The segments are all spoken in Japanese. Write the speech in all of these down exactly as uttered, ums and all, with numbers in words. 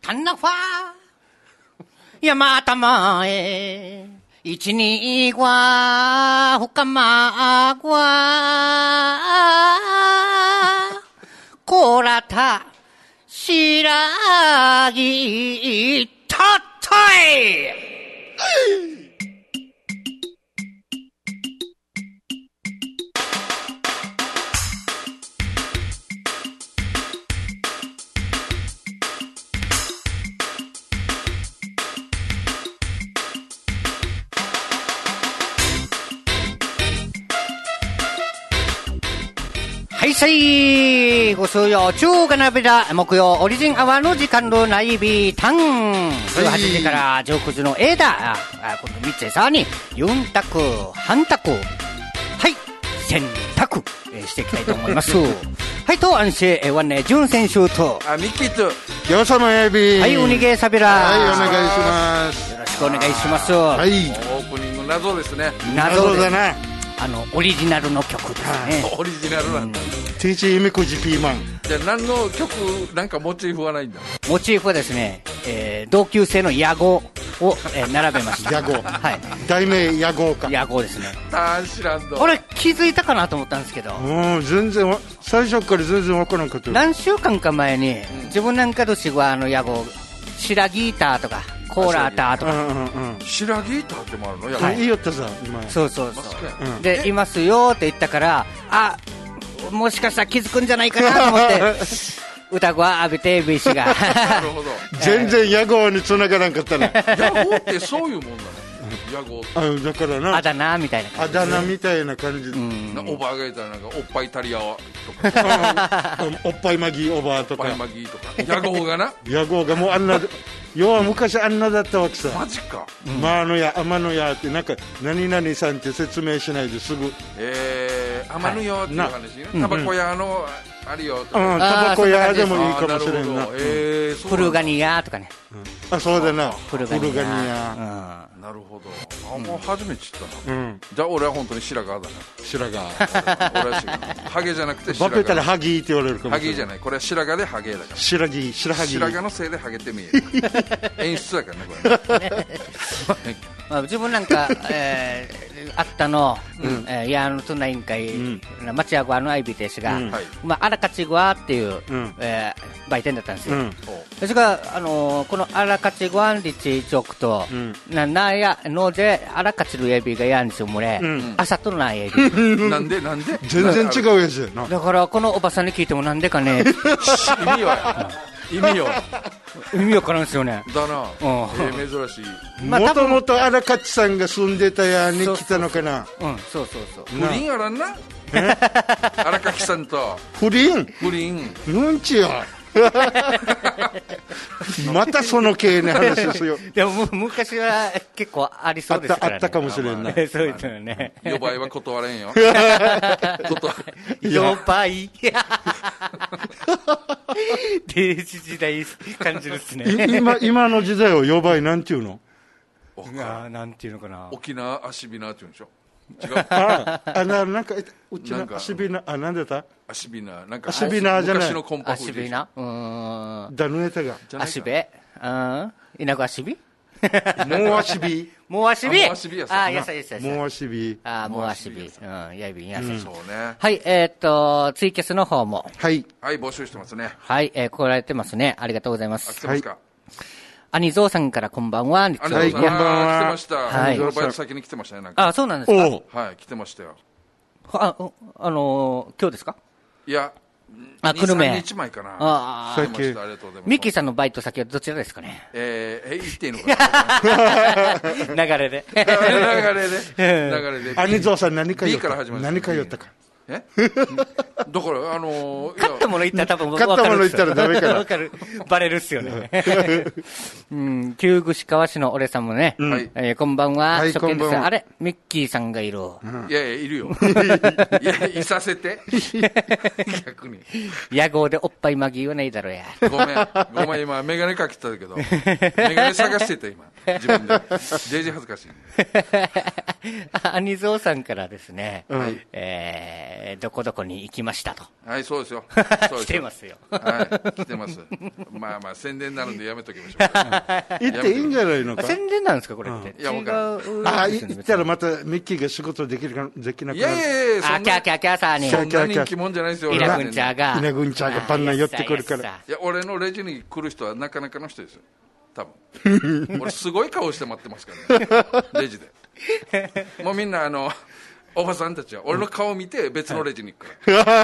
カンナファ山玉へ一二は深まはこらた白木たったいはいさいご数曜中華鍋だ木曜オリジンアワーの時間のないびたんじゅうはちじからじゅうくじの A だこのみっつさらにユンタク半タクはい洗濯、えー、していきたいと思いますはいと安心ワンネ準選手とあミッキーとよさまやびはいウニゲーサビラはいお願いしますよろしくお願いしますはいオープニング謎ですね謎だなあのオリジナルの曲ですねオリジナルなんだ、うん、 ティーチイメコジピーマンじゃあ何の曲なんかモチーフはないんだモチーフはですね、えー、同級生の野号を、えー、並べました野号はい題名野号か野号ですねあ知らんと俺気づいたかなと思ったんですけどうん全然最初から全然わからんかった何週間か前に、うん、自分なんかとしはあの野号白ギーターとかコーラーターとか、うんうんうん、白ギーターってもあるのやばいいいよってさ今そうそうそう、うん、でいますよって言ったからあもしかしたら気づくんじゃないかなと思って歌子は浴びてビーシがなるほど全然野号に繋がらんかったね野号ってそういうもんなの野号あだからなあだ名みたいな感じあだ名みたいな感じ、うん、 おばあがいたらなんかおっぱいタリアとかおっぱいマギーおばあとかおっぱいマギーとか野号がな野号がもうあんな要は昔あんなだったわけさマジか、 うん、まあのや天のやってなんか何々さんって説明しないですぐえー、天のよっていう話ね、はい、タバコ屋のあるよとか、うん、タバコ屋でもいいかもしれんな、 えー、 フルガニヤとかね、 うん、あそうだなフルガニヤ、 うん、なるほどあもう初めて知ったな、うん、じゃあ俺は本当に白髪だな白髪俺は白髪ハゲじゃなくて白髪バペたらハギーって言われるかもしれないハギーじゃないこれは白髪でハゲだから白髪白髪白髪のせいでハゲてみえる演出だからねこれねまあ、自分なんか、えー、あったの、うんえー、いやあの都内委員会、うん、町屋側のアイビーですが、うんまあ、あらかちごわっていう、うんえー、売店だったんですよ、うん、それから、あのー、このあらかちごわんりちちょくと、うん、ななやのであらかちるエビがやんですよもれ、うん、朝とのないエビなんでなんで全然違うやつやなだからこのおばさんに聞いてもなんでかね意味は意味よ意味わからんですよねだな、うんえー、珍しいもともと荒勝さんが住んでたやに来たのかなうんそうそうそう不倫やらんな荒勝さんと不倫不倫なんちよまたその系の話ですよでも昔は結構ありそうですからねあった、あったかもしれんな、 そうですよね呼ばいは断れんよ呼ばい定時時代感じですね今, 今の時代を呼ばいなんていうのあなんていうのかな沖縄足びなっていうんでしょ違うああななんかうちの足びなあなんでた足びななんか足びなじゃない昔のコンパ風足びなうーんだぬえたが足べうん稲子足びもう足びもう足びもう足びやさあやさやさもう足びあもう足びうんやいびんやさそうねはいえっとツイキャスの方もはいはい募集してますねはいえ来られてますねありがとうございます来てますか兄蔵さんからこんばんは。 兄蔵さん、はい、こんばんは。来てました。 はい。 バイト先に来てましたね。なんかあ、そうなんですか。 はい、来てましたよ。 あ、あのー、今日ですか？ いや、 あ、久留米。 さんにちまえかな。 ああ、 ありがとうございます。 ミッキーさんのバイト先はどちらですかね？ えー、え、言っていいのかな流れで。 流れで。流れで。 兄蔵さん何か言った B から始まる。 何か言ったか。 えだから、あのー、 勝ったもの言ったら多分分かる。 勝ったもの言ったらダメかな。 分かる。バレるっすよね。うん、旧串川市の俺さんもね、うんえー、こんばんは。 はい、 初見です。あれミッキーさんがいる。うん、いやいや、いるよ。いや、いさせて。逆に。 野号でおっぱいまぎ言わないだろや。 ごめん。ごめん、今、メガネかけてたけど、メガネ探してた、今。自分で。デージ恥ずかしい。 兄蔵さんからですね、 うん、 えー、どこどこに行きましたと。 はい、そうですよ。 来てますよ。 はい、来てます。まあまあ宣伝になるんでやめときましょう。 行っていいんじゃないのか。 宣伝なんですかこれって。 いや、 違う。 あ、行ったらまたミッキーが仕事できるかできなくなる。 いやいやいや、そんなあ、キャーキャーキャーさんに。 そんな人気者じゃないですよ。 イナグンチャーが。 イナグンチャーがパンナ寄ってくるから。 いや、俺のレジに来る人はなかなかの人ですよ。多分。俺すごい顔して待ってますからね。レジで。もうみんなあのおばさんたちは俺の顔を見て別のレジに行くから。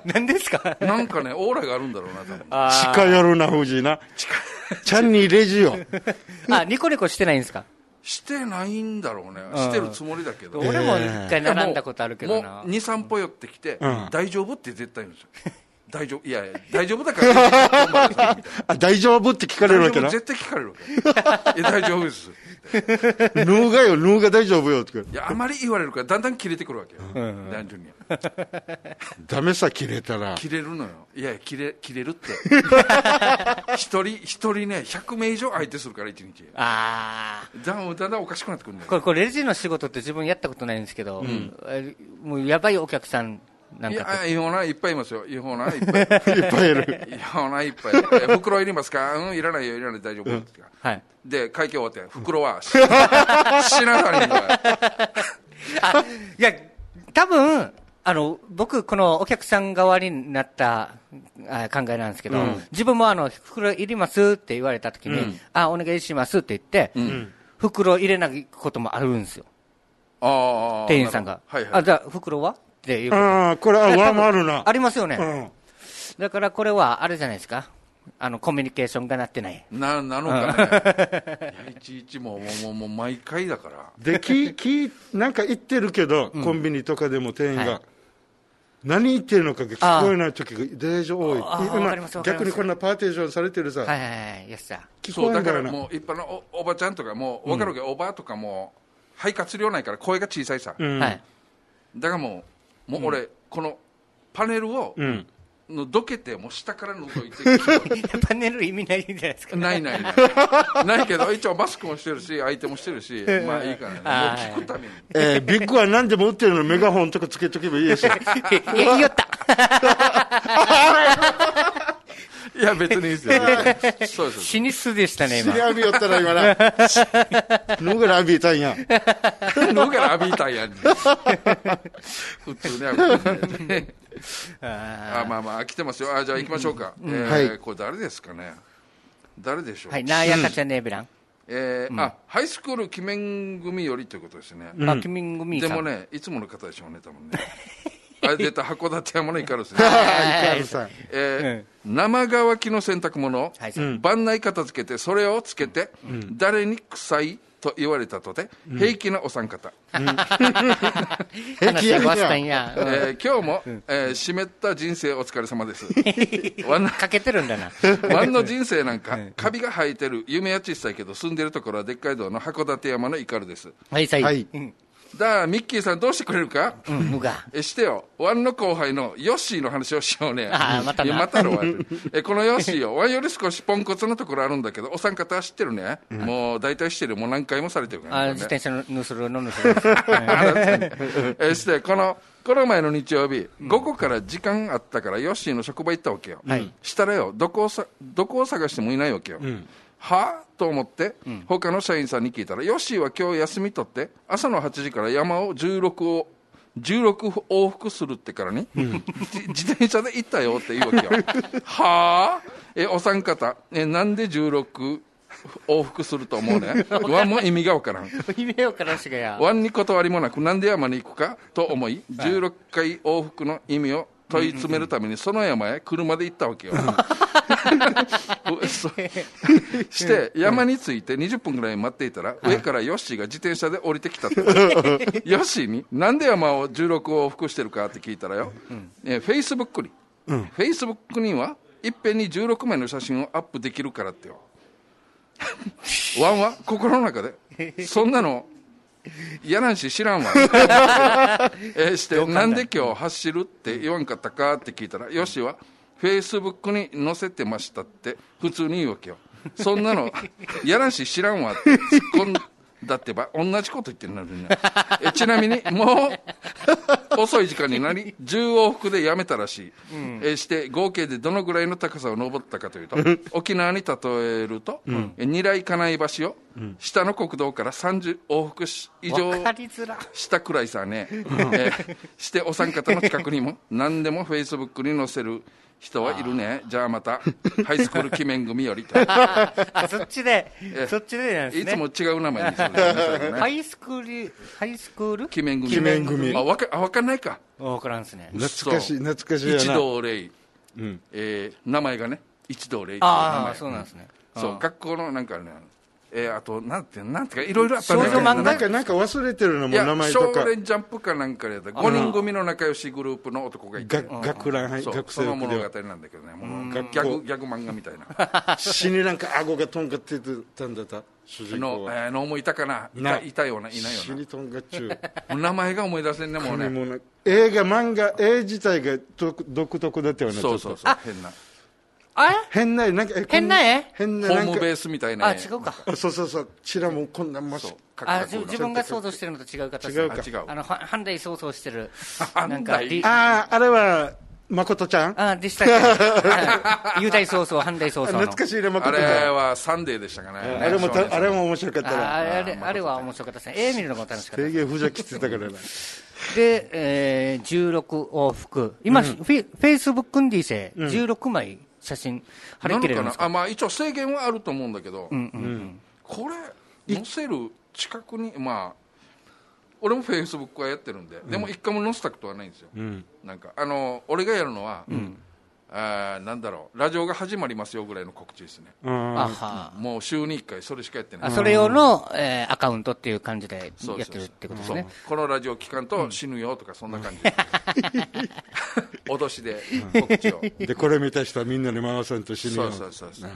何ですか。 なんかねオーラがあるんだろうな多分。 近寄るな藤井な。ちゃんにレジよ。 あ、ニコニコしてないんですか。 してないんだろうね。してるつもりだけど。 俺も一回並んだことあるけどな。 もうに、さん歩寄ってきて、うん、大丈夫って絶対言うんですよ。大丈夫、いやいや大丈夫だからあ、大丈夫って聞かれるわけな。 絶対聞かれるわけ。いや大丈夫です。 ヌーがよ、ヌーが大丈夫よって。 いやあまり言われるからだんだん切れてくるわけよ。男女に。 ダメさ切れたら。 切れるのよ。いやいや切れ切れるって。一人一人ねひゃくめい以上相手するから一日。 ああ。 だんだんだんおかしくなってくるんだよ。 これこれレジの仕事って自分やったことないんですけど、うん、もうやばいお客さん。なんかいや、違法ないっぱいいますよ。違法ないっぱいいっぱいいる。違法ないっぱいいる。袋いりますか。うん、いらないよ、いらない、大丈夫、うん、はい。で、会計終わって、袋はしなさにんだ。 あ、いや、多分あの僕このお客さん側になったあ考えなんですけど、うん、自分もあの袋いりますって言われた時に、うん、あ、お願いしますって言って、うん、袋入れないこともあるんですよ。ああ。店員さんが。はいはい。あ、じゃあ袋は。っていうああ、これは上回るな。 ありますよね、うん。だからこれはあれじゃないですか。あのコミュニケーションがなってない。 な、なのかね。いやいちいちもうもうもう毎回だから。 で、ききなんか言ってるけど、うん、コンビニとかでも店員が、はい、何言ってるのか聞こえない時が大丈夫多い。今逆にこんなパーテーションされてるさ。 はいはいはい。やさ。 聞こえないから。もう一般の お, おばちゃんとかも分かるけど、うん、おばとかも肺活量ないから声が小さいさ。うん、はい。だからもう。もう俺、うん、このパネルを、うん、のどけてもう下から覗いてパネル意味ないじゃないですか。 ないないないないけど一応マスクもしてるし相手もしてるしまあいいからね。もう聞くために、 えー、ビッグは何でも売ってるのメガホンとかつけとけばいいですよ。 いや言ったいや別にいいですよ。そうです死にすでしたね今。 死に浴びよったら今な。ぬがら浴びたんや。 ぬがら浴びたんや。普通ね。あまあまあ来てますよ。あじゃあ行きましょうか。うんえーはい、これ誰ですかね。誰でしょう。 はいなやかちゃんねベラン。 えーうん、あハイスクール鬼面組よりということですね。 うん、あ鬼面組でもねいつもの方でしょうね多分ね。あれ出た函館山のイカルスね。えー、生乾きの洗濯物を番内片付けてそれをつけて、うん、誰に臭いと言われたとて、うん、平気なお三方。うん、平気やや、えー、今日も、えー、湿った人生お疲れ様です。 かけてるんだな。 ワンの人生なんかカビが生えてる夢は小さいけど住んでるところはでっかい道の函館山のイカルです。 はいはい。はいだからミッキーさんどうしてくれるか、 うん、 えしてよワンの後輩のヨッシーの話をしようね。 あまたなまたのえこのヨッシーよワンより少しポンコツのところあるんだけどお三方は知ってるね、うん、もう大体知ってるもう何回もされてるから、 ね、あ自転車のぬするのぬするえしてこのこの前の日曜日、うん、午後から時間あったからヨッシーの職場行ったわけよ、はい、したらよどこをさどこを探してもいないわけよ、うんはぁと思って、うん、他の社員さんに聞いたらヨッシーは今日休み取って朝のはちじから山をじゅうろくをじゅうろく往復するってからに、うん、自転車で行ったよって言うわけよ。はぁえお三方えなんでじゅうろく往復すると思うね。ワンも意味がわからん。 意味わからんしがや。 ワンに断りもなくなんで山に行くかと思いじゅうろっかい往復の意味を問い詰めるためにその山へ車で行ったわけよ。して山に着いてにじゅっぷんぐらい待っていたら上からヨッシーが自転車で降りてきたってヨッシーになんで山をじゅうろく往復してるかって聞いたらよ、うんえー、フェイスブックに、うん、フェイスブックにはいっぺんにじゅうろくまいの写真をアップできるからってよ。ワンは心の中でそんなのやらんし知らんわえしてなんで今日走るって言わんかったかって聞いたらよしはフェイスブックに載せてましたって普通に言うわけよ。そんなのやらんし知らんわって突っ込んだってば同じこと言ってるのにねえちなみにもう遅い時間になりじゅう往復でやめたらしい、うん、えして合計でどのぐらいの高さを登ったかというと沖縄に例えると、うん、二来金井橋を、うん、下の国道からさんじゅう往復以上したくらいさね、えー、してお三方の近くにも何でもフェイスブックに載せる人はいるね。じゃあまたハイスクール記念組よりとあそっちでそっちでなんですね。 いつも違う名前にするんですね。 ハイスクールハイスクール記念組。 記念組。 あわかあわかんないか。 わからんですね。 懐かしい懐かしいやな。 一同霊、うん、えー、名前がね一同霊っていう名前。 ああそうなんですね。 そう学校のなんかね。えー、あとなんてなんてかいろいろあったね。 少女漫画なんかなんか忘れてるのも名前とか。 少年ジャンプかなんかでやったごにん組の仲良しグループの男がいて、 学ランはい学生その物語なんだけどね、もうギャグギャグ漫画みたいな。 死になんか顎がとんがってたんだった主人公は。 の、えー、のもいたかな。いたいたようないないような。 死にとんがっちゅう。名前が思い出せんねもうね。もう映画漫画絵自体が独特だったよね。 そうそうそう変な。 あ変な絵なんか変な絵変なホームベースみたいなあ違うかそうそうそうちらもこんなましあ自分が想像してるのと違う形違うか違うあの半大想像してるなんかあああれは誠ちゃんあでしたっけ雄大早々半大早々 懐かしいね誠ちゃんあれはサンデーでしたかねあれもあれも面白かったなあれあれは面白かったですね絵見るのも楽しかった定義不邪気ってたからなで、えー、じゅうろく往復今、うん、フェイスブックンディセじゅうろくまい写真貼り切れるんですか。 あ、まあ、一応制限はあると思うんだけど、 うんうんうん、 これ載せる近くにまあ俺もフェイスブックはやってるんで、うん、でも一回も載せたことはないんですよ、うん、なんかあの俺がやるのは、うん、あなんだろうラジオが始まりますよぐらいの告知ですね、 うん、 もう週にいっかいそれしかやってない。 あそれ用の、えー、アカウントっていう感じでやってるってことですね。 このラジオ聞かんと死ぬよとかそんな感じで、うん、脅しで告知をでこれ見た人はみんなに回さんと死ぬよ。 そうそうそうそう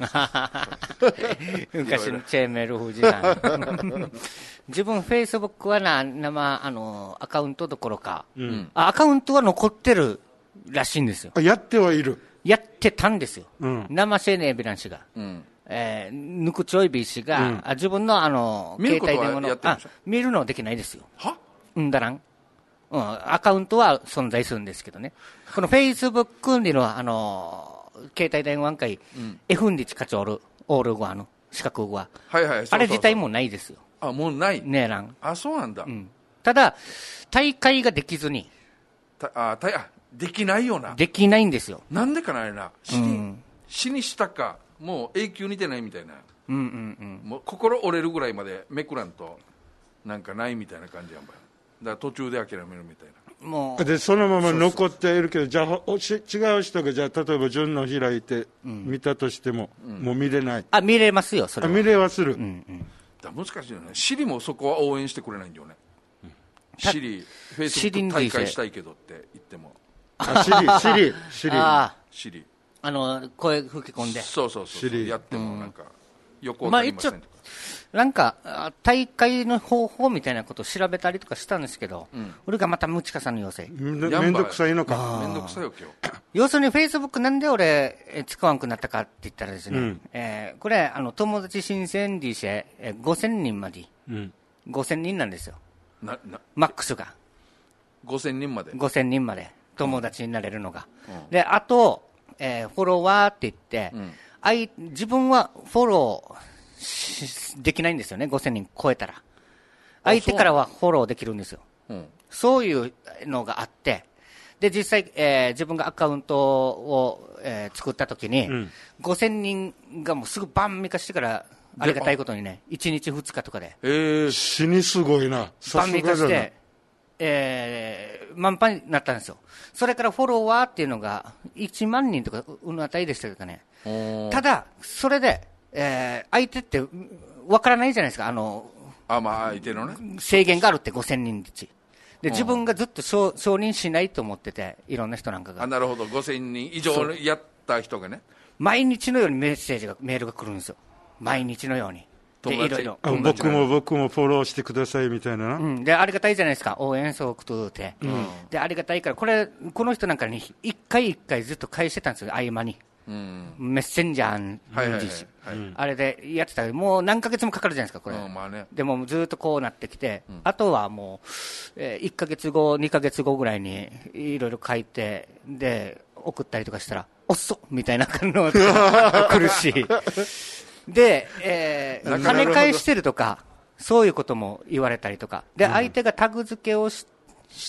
昔のチェーンメール風時代自分フェイスブックはな生あのアカウントどころか、うん、アカウントは残ってるらしいんですよ。 やってはいるやってたんですよ、 うん、 生青年エビラン氏が、うんえー、ぬくちょいび氏が、うん、あ自分のあの携帯電話のあ見るのはできないですよ。 はうんだらん、うん、アカウントは存在するんですけどね、このフェイスブックにのあの携帯電話会、うん、F ンリチ課長るオール語の資格語は、 はいはい、そうそうそうあれ自体もないですよ。 あもうないねえらん。 あそうなんだ、 うん、ただ大会ができずにたあたあできないよな。 できないんですよ。 なんでかなあれな死に、うん、死にしたかもう永久に出ないみたいな、 うんうんうん、 もう心折れるぐらいまでめくらんとなんかないみたいな感じやんば。だから途中で諦めるみたいな。 もうでそのまま残っているけど、じゃあおし違う人がじゃあ例えば順の開いて見たとしても、うん、もう見れない。 あ見れますよそれは。 あ見れはする、 うんうん、 だ難しいよね。シリもそこは応援してくれないんだよね、うん、シリフェイスブック大会したいけどって言ってもあシリシリシリあシリあの声吹き込んでそうそうそうそうやってもなんか横わかりませんとか、 まあ、なんか大会の方法みたいなことを調べたりとかしたんですけど、うん、俺がまたムチカさんの要請めんどくさいのか。 めんどくさいよ今日要するにフェイスブックなんで俺使わんくなったかって言ったらですね、うんえー、これあの友達申請でしてごせんにんまで、うん、ごせんにんなんですよななマックスがごせんにんまでごせんにんまで友達になれるのが、うん、であと、えー、フォロワーって言って、うん、あい自分はフォローできないんですよね。ごせんにん超えたら相手からはフォローできるんですよ、うん、そういうのがあって、で実際、えー、自分がアカウントを、えー、作った時に、うん、ごせんにんがもうすぐバン見かしてからありがたいことにねいちにちふつかとかで、 えー、死にすごいな。 バン見かしてえー、満帆になったんですよ。それからフォロワーっていうのがいちまんにんとかうのあたりでしたけどね。ただそれで、えー、相手ってわからないじゃないですか。あのあ、まあ、相手のね制限があるってごせんにんでちで自分がずっと承認しないと思ってて、いろんな人なんかが。 あなるほど。ごせんにん以上やった人がね毎日のようにメッセージがメールが来るんですよ。毎日のようにでいろいろ僕も僕もフォローしてくださいみたいな、 うん、でありがたいじゃないですか。応援ソークとって、うん、でありがたいからこれこの人なんかに一回一回ずっと返してたんですよ合間に。 うん、メッセンジャーの字、あれでやってたら、もう何ヶ月もかかるじゃないですか、これ。うんまあね、でもずっとこうなってきて、うん、あとはもう、えー、いっかげつご、にかげつごぐらいにいろいろ書いて、で、送ったりとかしたら、おっそみたいな感じの来るし、で、えー、金返してるとか、そういうことも言われたりとか、で、相手がタグ付けをし、して、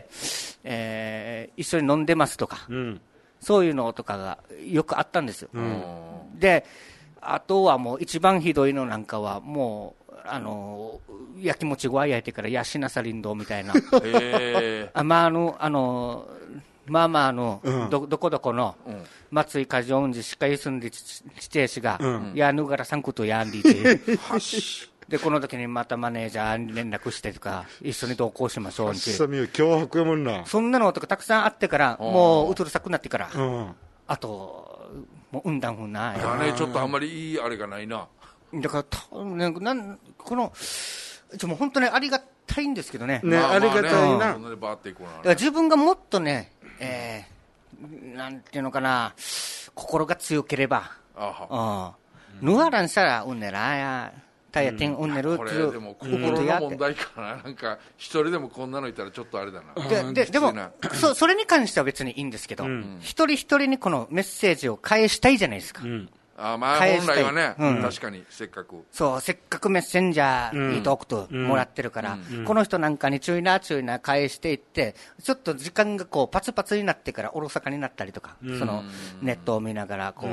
えー、一緒に飲んでますとか、うん、そういうのとかがよくあったんですよ。うん、で、あとはもう一番ひどいのなんかは、もう、あの、焼きもちごわ焼いてからやしなさ林道みたいな。へあまあ、あの、あの、まあまああの、うん、ど, どこどこの松井梶音寺しか住んで地底氏が、うん、やぬがらさんことやんりてでこの時にまたマネージャーに連絡してとか一緒に同行しましょうって脅迫やもんな。 そんなのとかたくさんあってからもううとるさくなってから、うん、あともううんだんふんなやねちょっとあんまりいいあれがないな。 だからた、ね、なんこのちょもう本当にありがたいんですけどね。 ね、ありがたいな。 だから自分がもっとね、えー、なんていうのかな、心が強ければ、あぬわらんしたらうんねらや、たやてんうんねるっていう。 これでも心の問題かな。なんか一人でもこんなのいたらちょっとあれだな。 で、で、でもそそれに関しては別にいいんですけど、うん、一人一人にこのメッセージを返したいじゃないですか。うんあまあ本来はね、うん、確かにせっかくそうせっかくメッセンジャーにトークともらってるから、うんうん、この人なんかに注意な注意な返していってちょっと時間がこうパツパツになってからおろそかになったりとか、うん、そのネットを見ながらこう、うん、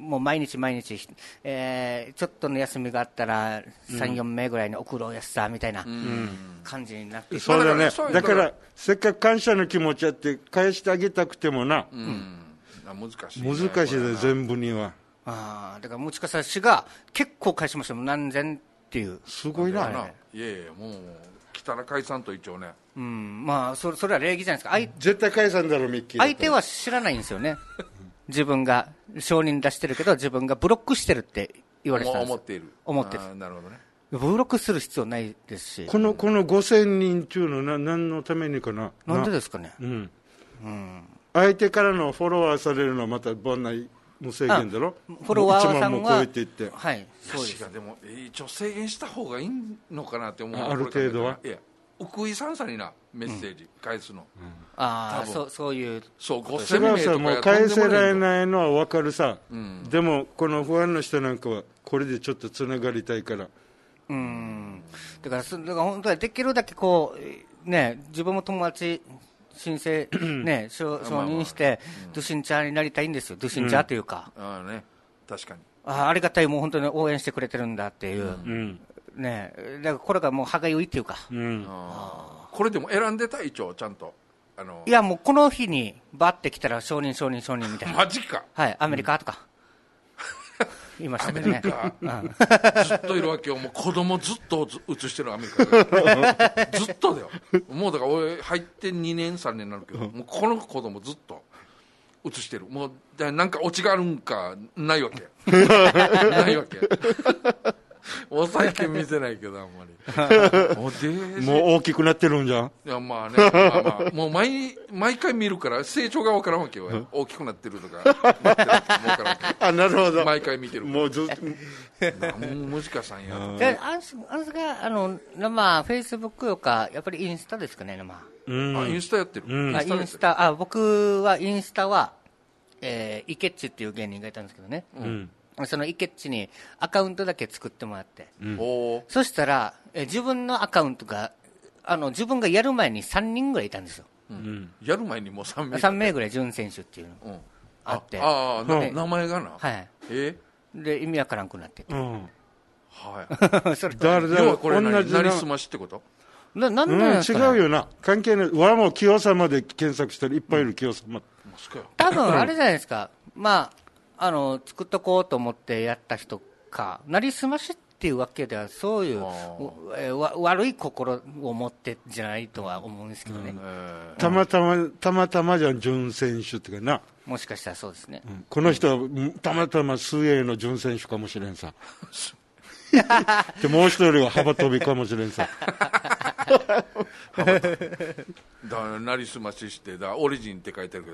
もう毎日毎日、えー、ちょっとの休みがあったらさん、よんめいぐらいに送ろうやすさみたいな感じになって、うん、 そうだね。だからせっかく感謝の気持ちあって返してあげたくてもな、うん、 難しい、ね、 難しいね全部には。 あだからもちかさしが結構返しましたもん何千っていうすごいな、 ね、いやいやもう来たら解散と一応ねうんまあそれ、それは礼儀じゃないですか。 絶対解散だろミッキー。 相手は知らないんですよね自分が承認出してるけど自分がブロックしてるって言われてたんです。 思っている思ってる。 なるほどね。 ブロックする必要ないですしこのこのごせんにん中のな何のためにかな。 なんでですかね。 うん、うん、相手からのフォロワーされるのはまたぼんない無制限だろ。 フォロワーさんがいちまんも超えていって、 はい、そうです。 でも一応制限した方がいいのかなって思う。 ある程度は。 いや、奥井さんさんになメッセージ返すの。うん、 ああ、そうそういう。 そう、ごせんめいとかもう返せられないのは分かるさ。うん、でもこの不安の人なんかはこれでちょっとつながりたいから。 うん。だからだから本当はできるだけこうね自分も友達。申請、ね、承認して、ドゥシンチャーになりたいんですよ、ドゥシンチャーというか、 うん、あ, ね、確かにあ, ありがたい、もう本当に応援してくれてるんだっていう、うんね、だからこれがもう歯がゆいっていうか、うん、 あこれでも選んでた、一応、ちゃんと、あのいや、もうこの日にバッて来たら、承認、承認、承認みたいな、 マジか、 はい、アメリカとか。言いましたけどね、 うん、ずっといるわけよ。もう子供ずっと映してるアメリカでずっとだよ。もうだから俺入ってにねんさんねんになるけど、もうこの子供ずっと映してる。もうなんかオチがあるんかないわけないわけもう最近見せないけどあんまりもう大きくなってるんじゃん。 いやまあね、まあまあ、もう 毎, 毎回見るから成長が分からんわけよ。大きくなってるとかなってるとか分からんわけ。 あ、なるほど。 毎回見てるもうずっともう難しさんやであんすがあのまあフェイスブックとかやっぱりインスタですかね、まあ、 うん、あインスタやってる、 うん、あインスタあ僕はインスタは、えー、イケッチっていう芸人がいたんですけどね、うんそのイケッチにアカウントだけ作ってもらって、うん、そしたらえ自分のアカウントがあの自分がやる前にさんにんぐらいいたんですよ、 うん、やる前にもうさんめいさんめいぐらい準選手っていうの、うん、あって、 ああ名前がな、 はい、 えで意味わからんくなってて、うん、 はいそれ誰だ要はこれなりすましってことななんなんですかね、 うん、違うよな、関係ない。わもう清様で検索したらいっぱいいる清様、うん、 多分あれじゃないですかまああの作っとこうと思ってやった人か、なりすましっていうわけではそういうえわ悪い心を持ってじゃないとは思うんですけどね、うんえー、たまたまたまたまじゃん準選手ってかな、 もしかしたらそうですね、 うん、この人はたまたま水泳の準選手かもしれんさでもう一人は幅跳びかもしれんさだなりすまししてだオリジンって書いてあるけど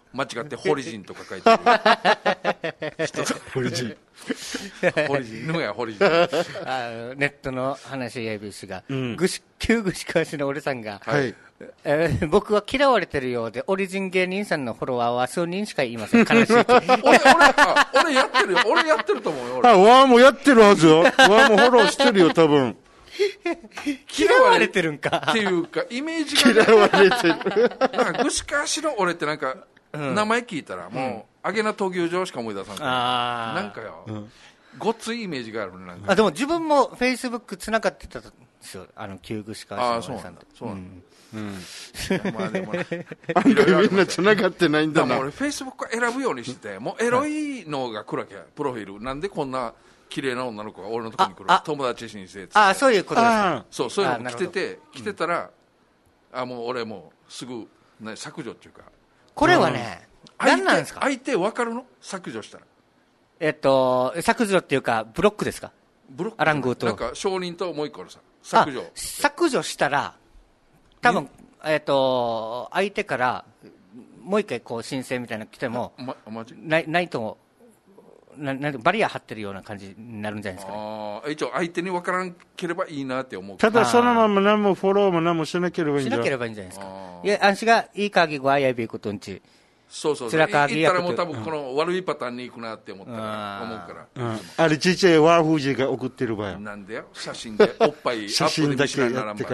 間違ってホリジンとか書いてる人ホリジンホリジンぬやホリジンあネットの話やびしが、うん、ぐし旧串川市の俺さんが、 はいえー、僕は嫌われてるようでオリジン芸人さんのフォロワーは数人しかいません。悲しい俺俺あ俺やってるよ俺やってると思うよ俺。 あわーもやってるはずよ。わーもフォローしてるよ多分。 嫌われてるんかっていうかイメージが、 ね、嫌われてるなんか串川市の俺ってなんか、うん、名前聞いたらもう揚げな闘牛場しか思い出さんから、なんかよ、うん、ごっついイメージがあるね。なんかあでも自分もフェイスブックつながってたんですよ、あの旧串川市の俺さんと。 そうなんだ、うんうん、まあでも案外みんなつながってないんだな。 だから俺フェイスブックは選ぶようにしてて、もうエロいのが来るわけや、プロフィール。なんでこんな綺麗な女の子が俺のとこに来る、友達申請。 ああそういうことですか。 そうそういうのが来てて来てたら、うん、あもう俺もうすぐ、ね、削除っていうか。 これはね、うん、何なんですか。 相手分かるの削除したら。 えっと削除っていうかブロックですか。 ブロックアラングーとなんか承認ともう一個のさ削除削除したら多分えっと相手からもう一回こう申請みたいなの来ても、ま、マジないないとななバリア張ってるような感じになるんじゃないですか、ね、 あ一応相手に分からんければいいなって思う。 ただそのまま何もフォローも何もしなければいいんじゃしなければいいんじゃないですか。いやあんしがいいかぎごあやびことんちそうそうそう言ったらもう多分この悪いパターンに行くなって思ったら、うん、思うから、 うん、あれちっちゃいワーフージが送ってる場合なんでよ写真でおっぱい写真だけやってから、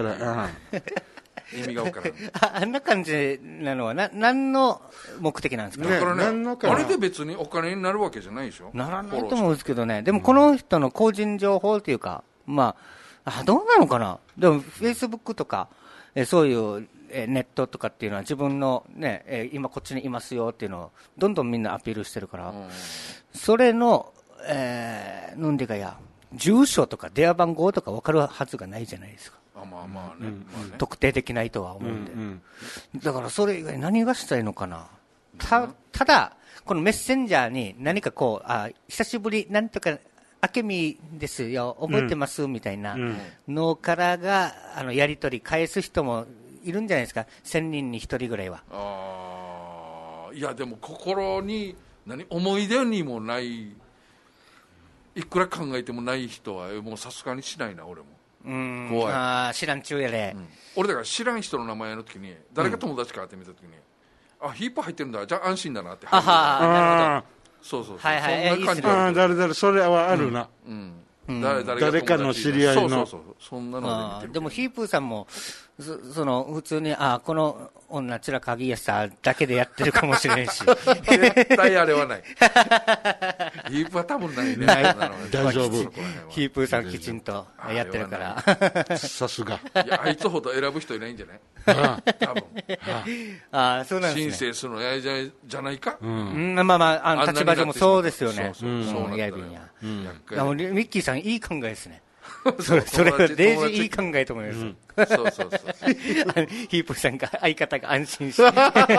意味が分からんあ, あんな感じなのはな何の目的なんですか。 ね、だからねあれで別にお金になるわけじゃないでしょ。 ならないと思うんですけどね。でもこの人の個人情報というか、まあ、あどうなのかな。でもフェイスブックとかえそういうえネットとかっていうのは自分の、ね、え今こっちにいますよっていうのをどんどんみんなアピールしてるから、うん、それの、えー、なんでかや住所とか電話番号とか分かるはずがないじゃないですか。 あまあまあね、うんまあね、 特定できないとは思うんで、うんうん、だからそれ以外何がしたいのかな。 た, ただこのメッセンジャーに何かこうあ久しぶりなんとかあけみですよ覚えてます、うん、みたいなのからがあのやり取り返す人もいるんじゃないですか。せんにんにひとりぐらいは。 あいやでも心に何思い出にもないいくら考えてもない人はもうさすがにしないな俺も。 うん怖い。あ知らんちゅうやれ、うん、 俺だから知らん人の名前の時に誰が友達かって見た時に、うん、あヒープ入ってるんだじゃあ安心だなって。 あはなるほど。 そうそうそう、 はいはい、 そんな感じであ誰誰それはあるな、 うんうん、 誰, 誰, 誰かの知り合いの。 そうそうそうそんなので見てる。 でもヒープーさんも そ, その普通にあこの女ちら鍵屋さんだけでやってるかもしれんし絶対あれはないヒープは多分ないね。ない大丈夫。 ヒープーさんきちんとやってるからさすが。 いやあいつほど選ぶ人いないんじゃないああ多分ああそうなんですね。 申請するのやじゃじゃないか、 うん、まあまああの立場上もそうですよね。 そうそうそうやびんや、 うん、 ミッキーさんいい考えですねそれそれはデイジーいい考えと思います、うん、 そうそうそうヒープさんが相方が安心して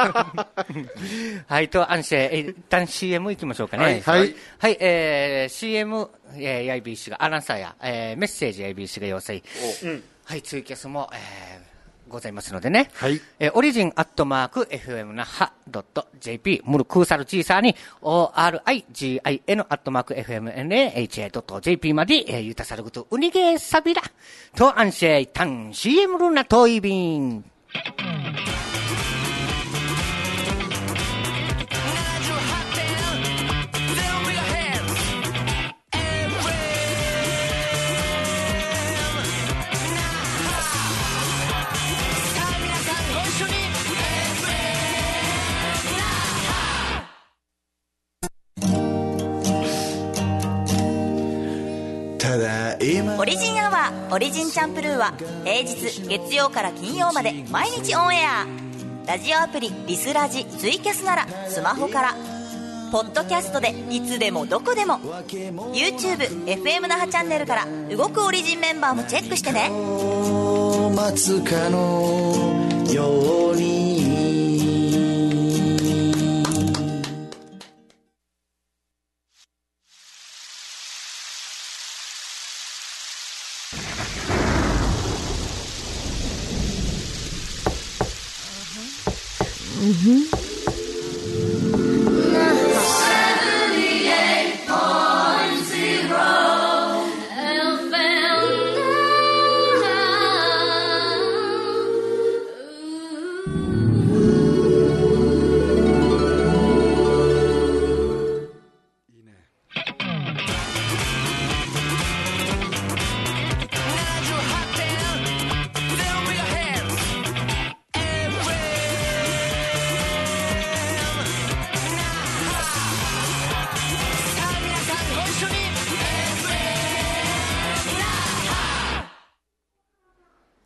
はいと安心一旦 シーエム 行きましょうかね。 はいはい、 はい、えー、シーエム、えー、アイビーシー がアナウンサーや、えー、メッセージ アイビーシー が要請、うん、はいツイキャスも、えーございますのでね、 はいえー、オリジンアットマーク エフエム 那覇 .jp ムルクーサルチーサーに オーアールアイジーアイエヌ アットマーク エフエムエヌエーエイチエー .jp まで、えー、ゆたさるぐとうにげさびらと安心一旦 シーエム ルナトイビンオリジンアワーオリジンチャンプルーは平日月曜から金曜まで毎日オンエア。ラジオアプリリスラジツイキャスならスマホから、ポッドキャストでいつでもどこでも YouTube、エフエム 那覇チャンネルから動くオリジンメンバーもチェックしてね。 待つかのように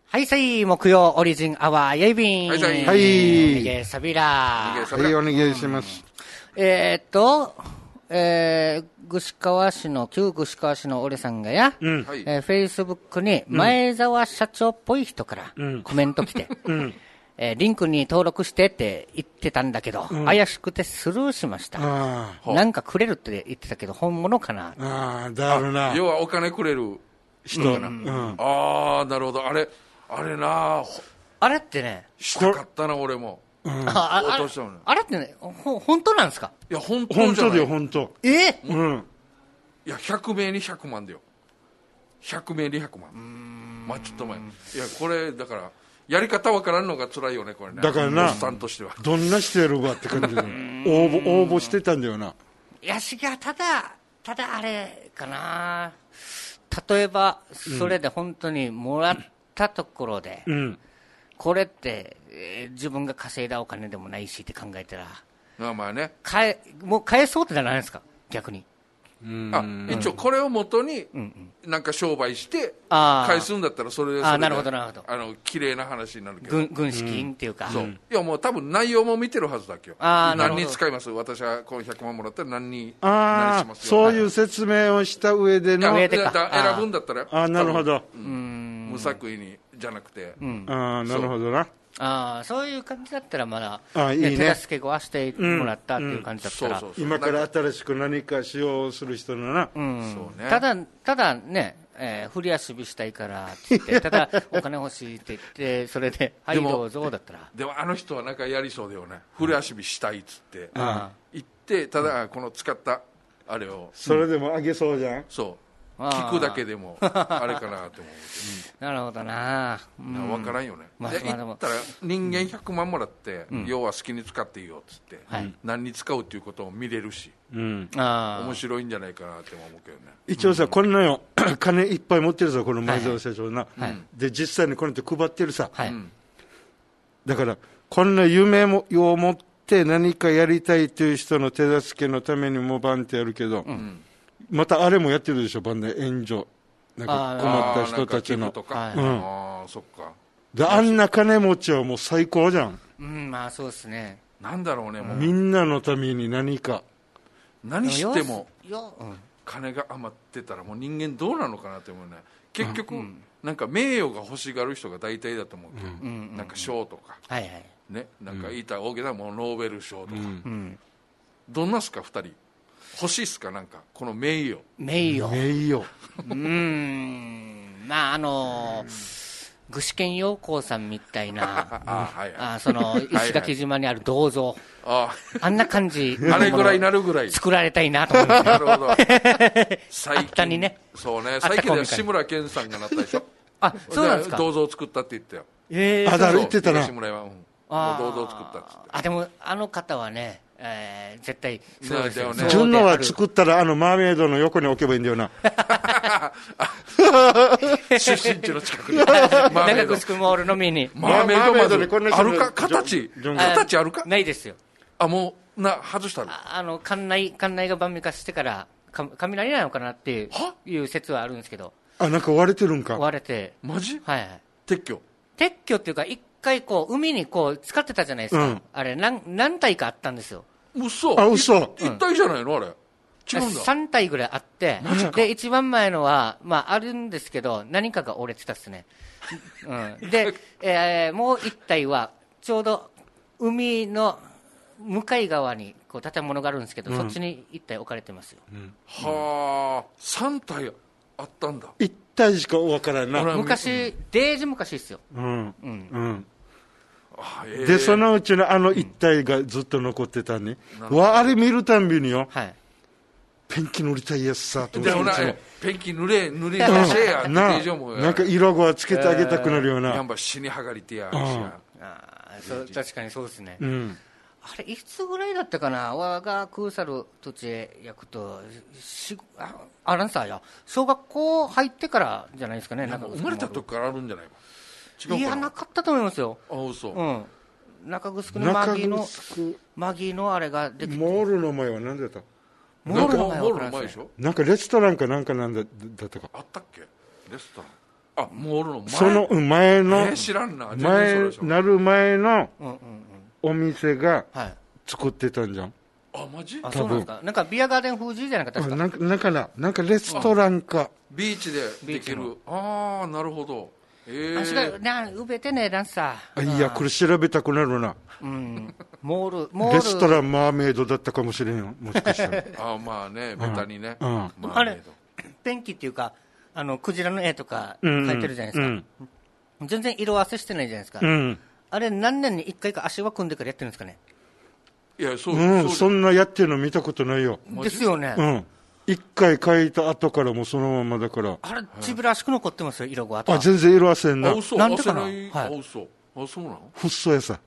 はいさい、木曜オリジンアワーやいびん。 はいさい。 はい。 逃げさびら。 はい、お願いします。 えー、っと、えー、串川市の、旧串川市の俺さんがや、うん、えー、フェイスブックに前澤社長っぽい人からコメント来て、うん、えー、リンクに登録してって言ってたんだけど、うん、怪しくてスルーしました。なんかくれるって言ってたけど、本物かな。 ああ、だろうな。 要はお金くれる人かな。うんうん、ああ、なるほど。あれ、あれなあれってね、 したかったな、俺も。うん、あ, あ, あ, あれってね、ほ本当なんですか？ いや、本当じゃない。 本当だよ、本当。 えー、 うん。 いや、ひゃくめいにひゃくまんだよ。ひゃくめいにひゃくまん。まあ、ちょっと前。いや、これ、だから、やり方わからんのが辛いよね、これね。 だからな、 おっさんとしては。 どんなしてるわって感じで、応募、応募してたんだよな。 いや、しが、ただ、ただあれかな。例えば、それで本当にもらったところで、うん、これって、えー、自分が稼いだお金でもないしって考えたら、 まあまあね、 返もう返そうってならないですか、逆に。 うんあ一応これをもとになんか商売して返すんだったらそれでそれでなるほどなるほど、 あの綺麗な話になるけど、 軍軍資金っていうか、うん、 そういやもう多分内容も見てるはずだけど、あ何に使います、私はこのひゃくまんもらったら何に何しますよ、 そういう説明をした上での上でか選ぶんだったら、 あなるほど、 うん、無作為にじゃなくて、 うん、あなるほどな、 あそういう感じだったらまだ、あいいね、手助けをしてもらったっていう感じだったら、 今から新しく何かしようする人のな、 うんそうね、ただただね、えー、振り遊びしたいからって言ってただお金欲しいって言ってそれではいどうぞだったら、 でもあの人はなんかやりそうだよね、振り遊びしたいっつって、うん、言ってただこの使ったあれをそれでもあげそうじゃん、 そう聞くだけでもあれかなって思う、うん、 なるほどな、 うん、分からんよね、まあ、で言ったら人間ひゃくまんもらって、うん、要は好きに使っていいよっつって、うん、何に使うっていうことを見れるし、うん、あ面白いんじゃないかなって思うけどね。 一応さ、うん、こんなよ金いっぱい持ってるさこの前澤社長な、はいはい、で実際にこれって配ってるさ、はい、だからこんな夢を持って何かやりたいという人の手助けのためにもバンってやるけど、うんまたあれもやってるでしょ、バンで援助、なんか困った人たちの、 あ、うん、あそっかであんな金持ちはもう最高じゃん、 うん、まあそうですね、 なんだろうね、もうみんなのために何か、 何しても金が余ってたら、もう人間どうなのかなって思うね、結局、うん、なんか名誉が欲しがる人が大体だと思うけど、うん、なんか賞とか、はいはいね、なんか言いたい大げさなもうノーベル賞とか、うん、どんなすか、ふたり。欲しいっすか、なんかこの名誉名誉名誉うーんまああのー、具志堅用高さんみたいなあ、はいはい、あその石垣島にある銅像あ, あんな感じあれぐらいなるぐらい作られたいなと思ってなるほど最近にね、 そうね、最近では志村けんさんがなったでしょあそうなんですか、 銅像を作ったって言ったよ、 えー、あだる言ってたな、 志村は、うん、あ銅像を作ったっつって、 あでもあの方はね、えー、絶対そうですよね。 純のは作ったらあのマーメイドの横に置けばいいんだよな出身地の近くに長くすくモールのミニマーメイドまずあるか、形形あるか、 ないですよ、 あもうな外したの、 ああの館内館内が万味化してからか雷なのかなっていういう説はあるんですけど、 あなんか割れてるんか、 割れてマジ、 はい、はい、 撤去撤去っていうか一回こう海にこう使ってたじゃないですか、うん、あれ 何, 何体かあったんですよ、 嘘あ嘘一体じゃないのあれ、違うんだ、 さん体ぐらいあって、で一番前のは、まあ、あるんですけど何かが折れてたっすね、うん、で、えー、もう一体はちょうど海の向かい側にこう建物があるんですけど、うん、そっちに一体置かれてますよ、うん、 はあさん体あったんだ、 一体しか分からんな、 昔、うん、デージ昔ですよ、うんうんうんえー、でそのうちのあの一体がずっと残ってたね、うん、わあれ見るたんびによ、はい、ペンキ塗りたいやつさとでもなペンキ塗れ塗り出せやってななんか色はつけてあげたくなるような、えー、 やんば死に剥がりてや、うん、 あそう確かにそうですね、うん、あれいつぐらいだったかな、我がクーサル土地へ役とし あ, あらんさや小学校入ってからじゃないですかね、 なんか生まれた時からあるんじゃないの、 違うかな、いやなかったと思いますよ、 あ嘘、 うん、中城のマギーのマギーのあれができて、 モールの前は何だった、 モールの前は分からんすね、 なんかレストランかなんかなんだだったか、 あったっけレストラン、 あ、モールの前。 その前の、 えー、知らんな。 前、なる前のお店が作ってたんじゃん。 あ、マジ？ あ、そうなんですか。なんかビアガーデン風じゃなかったですか。 なんか、なんかな、なんかレストランか。 ビーチでできる。ああ、なるほど。えー、 足が、な、うべてね、なんさ。 あ、いや、これ調べたくなるな。 うん。モール、モール。 レストランマーメイドだったかもしれんよ。もしかしたら。 あ、まあね、ベタにね。 うん。 あれ、ペンキっていうか、あの、クジラの絵とか描いてるじゃないですか。うんうん、全然色合わせしてないじゃないですか。うん、あれ、何年に一回か足は組んでからやってるんですかね。 いや、そう、 うん、 そうそんなやってるの見たことないよ。 ですよね。 うん。一回描いた後からもそのままだから。 あれ、ちびらしく残ってますよ、色が。 あ、全然色あせんな。 あ、嘘。 なんでかな。 はい。あ、嘘。あ、そうなの？ フッ素やさ。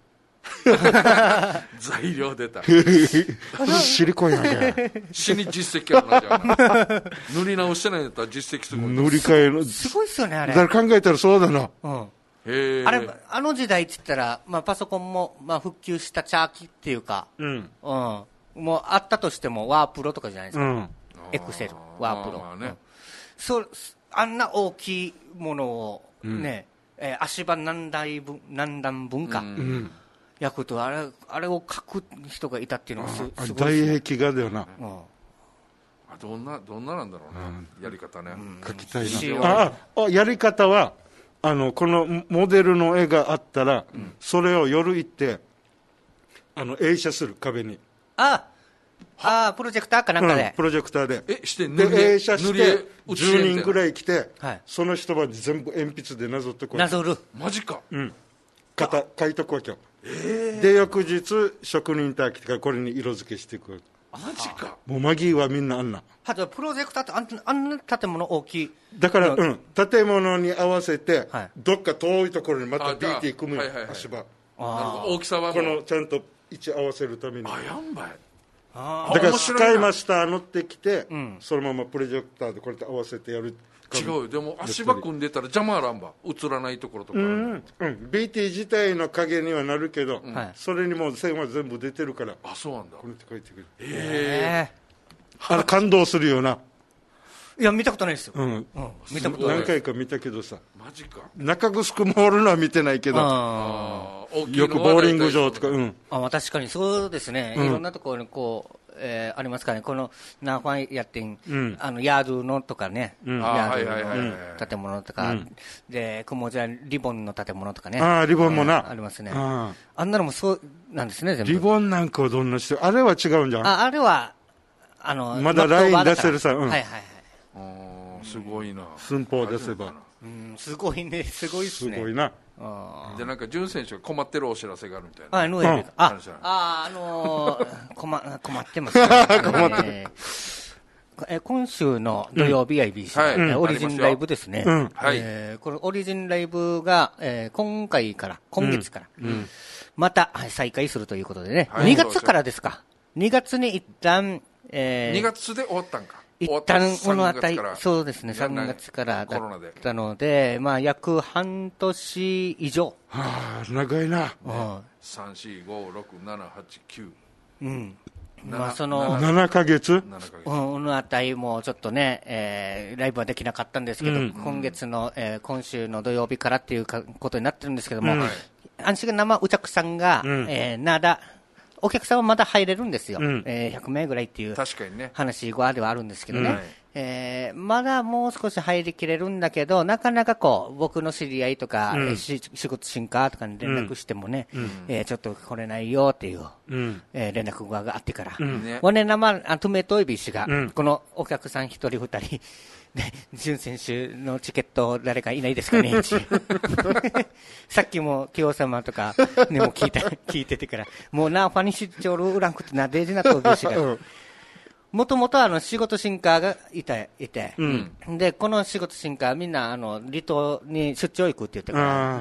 材料出た。 シリコンやね。 死に実績あるな、じゃあ。塗り直してないんだったら実績すごい。 塗り替えの。 すごいっすよね、あれ。 だから考えたらそうだな。 うん。 へあれ、あの時代って言ったら、まあ、パソコンも、まあ、復旧したチャーキっていうか、うん。うん。もう、あったとしても、ワープロとかじゃないですか。うん。エクセル、ワープロ。まあね。うん、そう、あんな大きいものを、ね、うん、えー、足場何段分、何段分か。うん。焼くと、あれ、あれを書く人がいたっていうのがす、すごい、 ね。大壁画だよな。うん。 あ、どんな、どんななんだろうな、うん、やり方ね。うん、 書きたいな。ああ、やり方は、あの、このモデルの絵があったら、うん、それを夜行って、あの、映写する、壁に。 あああ、プロジェクターかなんかで。うん、 プロジェクターで。 え、して、 塗り映写して、じゅうにんぐらい来て、はい、その人まで全部鉛筆でなぞってこい。 なぞる。 マジか。 うん。型、書いとこう今日。えー、で、翌日、職人たちがこれに色付けしていく。 マジか。 もうマギーはみんなあんな。 あと、プロジェクターってあんあんな建物大きい。 だから、うん、建物に合わせて、はい、どっか遠いところにまたビーティー組むよ、はいはいはい、足場。 あ、大きさはこのちゃんと位置合わせるために。 あ、やんばい。 あ、だからスカイマスター乗ってきて、うん、そのままプロジェクターでこれと合わせてやる。 違うよ、でも足場組んでたら邪魔あらんば、映らないところとか、うん、 うん、ビーティー 自体の影にはなるけど、うん、それにも線は全部出てるから。 あ、そうなんだ。 これって書いてくる。 へえ。 あれ感動するよな。 いや、見たことないですよ。うん。うん、 見たことない。何回か見たけどさ。 マジか。 中城モールのは見てないけど。ああ。よくボーリング場とか、うん。 あ、まあ、確かにそうですね。うん、いろんなところにこう、えー、ありますからね。このナーファンやってん、うん、あの、ヤードのとかね。うん、ヤードの建物とか、うん、で、雲じゃリボンの建物とかね。 ああ、リボンもな、 えー。ありますね。あ, あんなのもそうなんですね、全部。 リボンなんかはどんなしてあれは違うんじゃん。 あ、あれは、あの、 まだライン出せるさ。うん、 はいはいはい。 ああ、すごいな。 寸法出せば。 うん、すごいね、すごいっすね。 すごいな。 あで、なんか、潤選手が困ってるお知らせがあるみたいな。 あ、ノエル、うん、あ、あ、あのー、困、困ってます、ね。困ってる。え今週の土曜日 アイビーシー、うんはい、オリジンライブですね、うんえー、このオリジンライブが、えー、今回から今月から、うん、また再開するということでね、はい、にがつからですか、にがつに一旦、えー、 にがつで終わったんか、 一旦このあたり、そうですね、さんがつからだったので、まあ、約半年以上、 はあ、長いな、 うん、さん、よん、ご、ろく、なな、はち、きゅう、 うんまあ、そのななかげつこのあたりもちょっとね、えー、ライブはできなかったんですけど、うん、今月の、えー、今週の土曜日からっていうかことになってるんですけども、うん、安心生お客さんが、うんえー、なだお客さんはまだ入れるんですよ、うんえー、ひゃくめいぐらいっていう話ではあるんですけどね、うんえー、まだもう少し入りきれるんだけど、なかなかこう僕の知り合いとか、うん、仕事進化とかに連絡してもね、うんえー、ちょっと来れないよっていう、うんえー、連絡があってから、うん、わねなまあとめといびしが、うん、このお客さん一人二人で、潤選手のチケット誰かいないですかねさっきも清様とか、ね、も聞いた聞いててから、もうなファニシッチョルウランクってなデージなとびしが。うんもともとあの仕事進化がいて、いて、うん、で、この仕事進化みんなあの離島に出張行くって言ってから、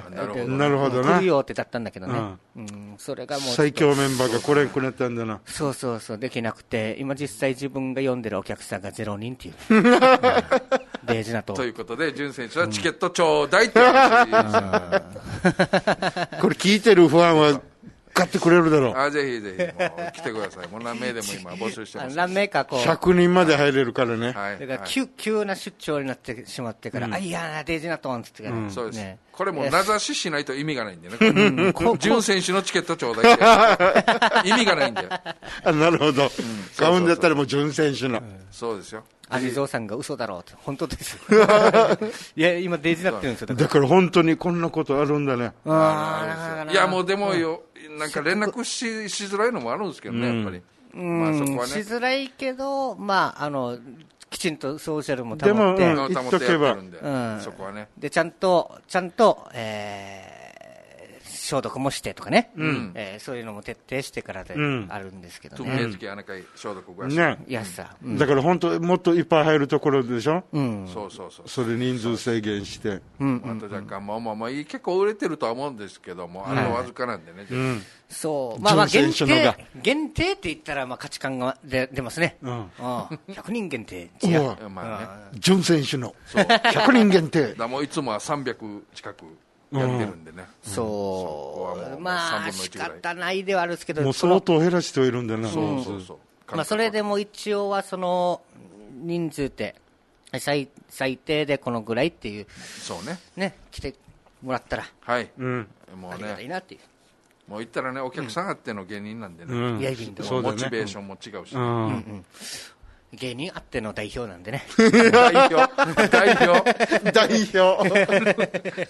なるほど、なるほどな。 来るよってだったんだけどね。うん、それがもう。 最強メンバーがこれくれたんだな。 そうそうそう、できなくて、今実際自分が読んでるお客さんがゼロにんっていう。大事なと。 ということで、潤選手はチケットちょうだいって話、うん、 これ聞いてるファンは、 買ってくれるだろう。 あ、ぜひぜひ、もう来てください。もう何名でも今募集してます。 何名かこう。 ひゃくにんまで入れるからね。 はい。 だから急、急な出張になってしまってから、あ、いやな、デイジーナトンって言ってから。 そうです。これもう名指ししないと意味がないんでね。準選手のチケットちょうだいって。意味がないんだよ。 あ、なるほど。買うんだったらもう準選手の。 そうですよ。 アニゾーさんが嘘だろうって、本当ですよ。いや、今デイジーになってるんですよ。 だから本当にこんなことあるんだね。 いや、もうでもよ、なんか連絡ししづらいのもあるんですけどね、やっぱり。まあそこはね。 しづらいけど、まあ、あの、きちんとソーシャルも保って、でも、うん、 保ってやってるんで、うん、そこはね。 で、ちゃんと、ちゃんと、えー、消毒もしてとかね、うんえー、そういうのも徹底してからであるんですけどね。 時々回消毒がね。 安さ。 うん、だから本当、もっといっぱい入るところでしょ、うん、 そうそうそう。 それ人数制限して。 うん、あと若干、まあまあまあ、結構売れてるとは思うんですけども、あとわずかなんでね。はい、うんそう、まあまあ限定、限定って言ったらまあ価値観が出出ますね。うん、ひゃくにん限定。 いや、まあね。準選手のひゃくにん限定。 だもういつもはさんびゃく近くやってるんでね。 うん、そう。まあ仕方ないではあるんですけど。 もう相当減らしてはいるんだな。 そうそうそう。 まあそれでも一応はその人数って最最低でこのぐらいっていう。 そうね。 ね来てもらったら。 はい。 うん。もうね。ありがたいなっていう。 もう言ったらね、お客さんあっての芸人なんでね、うん、 モチベーションも違うし、ねうんうん、 芸人あっての代表なんでね。 代表代表代表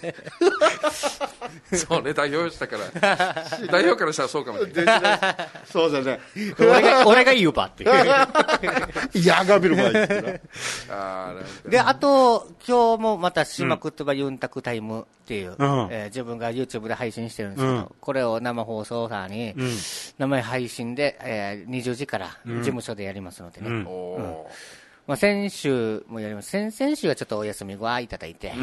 そうね、代表したから代表からしたらそうかもしれない。 そうだね。 俺が俺が言うばっていやがびる場合で、あと今日もまた島くとばユンタクタイムっていう、うんえー、自分が YouTube で配信してるんですけど、うん、これを生放送さに、うん、生配信で、えー、にじゅうじから事務所でやりますのでね、うんうんまあ、先週もやります。先々週はちょっとお休みごいただいて、うん、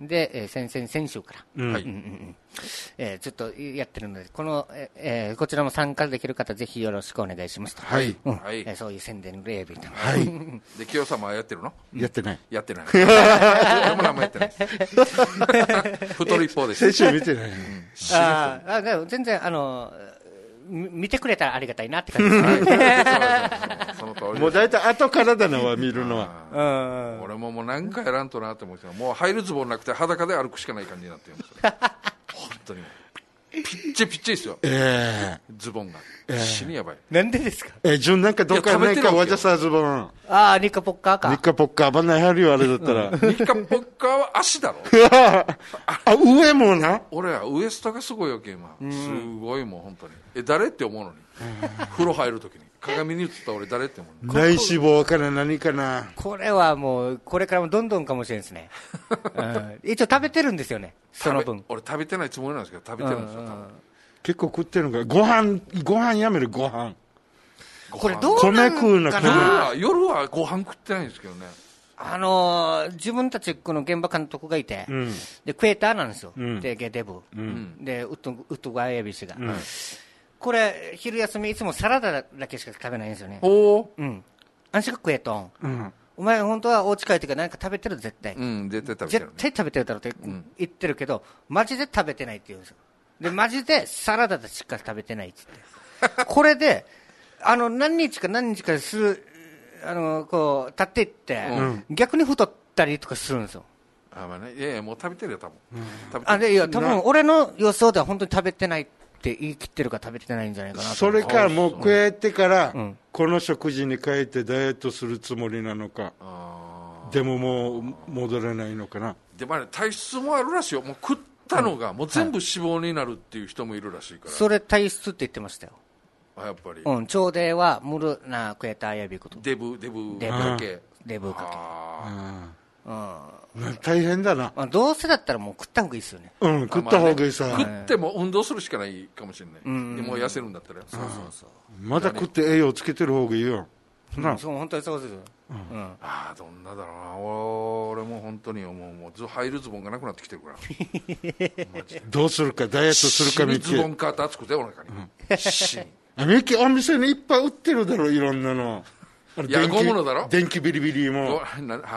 で、えー、先々先週から、うんうんうんえー、ちょっとやってるので、この、えー、こちらも参加できる方、ぜひよろしくお願いしますと。 はい。 うんはいえー、そういう宣伝レービーと。 はい。で、清様はやってるの？ やってない。 やってない。俺も何もやってない。太る一方です。 先週見てない。うん、 ああ、でも全然、あの、見てくれたらありがたいなって感じですね。 その通り。もう大体後からだなは見るのは。俺ももう何回やらんとなって思うけど、もう入るズボンなくて裸で歩くしかない感じになってるんですよ。本当に。ピッチピッチですよ。ええー。ズボンが。えー、死にやばい。 なんでですか？ えー、順なんかどっかないかわじゃさズボン。 ああ、ニッカポッカーか。 ニッカポッカー、ばんないはるよ、あれだったら。 ニッカポッカーは足だろ。 あ、上もな。 俺はウエストがすごいわけ、今。すごいもう本当に。え、誰って思うのに。風呂入るときに。鏡に映った俺誰って思うの。 内脂肪から何かな。 これはもう、これからもどんどんかもしれないですね。うん、一応食べてるんですよね、その分。 俺食べてないつもりなんですけど、食べてるんですよ、多分。 結構食ってるのか。ご飯、ご飯やめる、ご飯。 これどうなんかな。 米食うのかな。夜はご飯食ってないんですけどね。 あのー、自分たちこの現場監督がいて、うん、でクエーターなんですよ、うん、でゲデブ、うん、でウッドウッドガイエビシが、うん、これ昼休みいつもサラダだけしか食べないんですよね。 おお、 うん、あんしが食えとん、うん、お前本当はお家帰ってから何か食べてる絶対、 うん、絶対食べてる、ね、 絶対食べてるだろうって言ってるけど、マジで食べてないって言うんですよ。でマジでサラダしか食べてないっつってこれであの何日か何日かするあのこう立っていって、うん、逆に太ったりとかするんですよ。 あ、まあね、いやいやもう食べてるよ多分、うん、 食べてる。あでいや多分俺の予想では本当に食べてないって言い切ってるから食べてないんじゃないかなと。 それからもう食えてから、うん、この食事に変えてダイエットするつもりなのか、あでももう戻れないのかな。 でもあれ体質もあるらしいよ。もう食ったのがもう全部脂肪になるっていう人もいるらしいから、はい、 それ体質って言ってましたよ。 やっぱり、 うん、腸では無ルなクエターやびことデブデブデブかけデブかけ、 うん、大変だな、 まあ、どうせだったらもう食った方がいいですよね。 うん、食った方がいいさ、 まあね、食っても運動するしかないかもしれない、うん、もう痩せるんだったら、そうそうそう、 まだ食って栄養つけてる方がいいよ、 うん、そう本当にそうですよ、 うんうん、ああどんなだろうな。俺も本当にもうもう入るズボンがなくなってきてるからどうするかダイエットするかみたいなズボンかって熱くてお腹に、うん、死にミキお店にいっぱい売ってるだろいろんなの。 いやゴムのだろ電気ビリビリもな、はあ、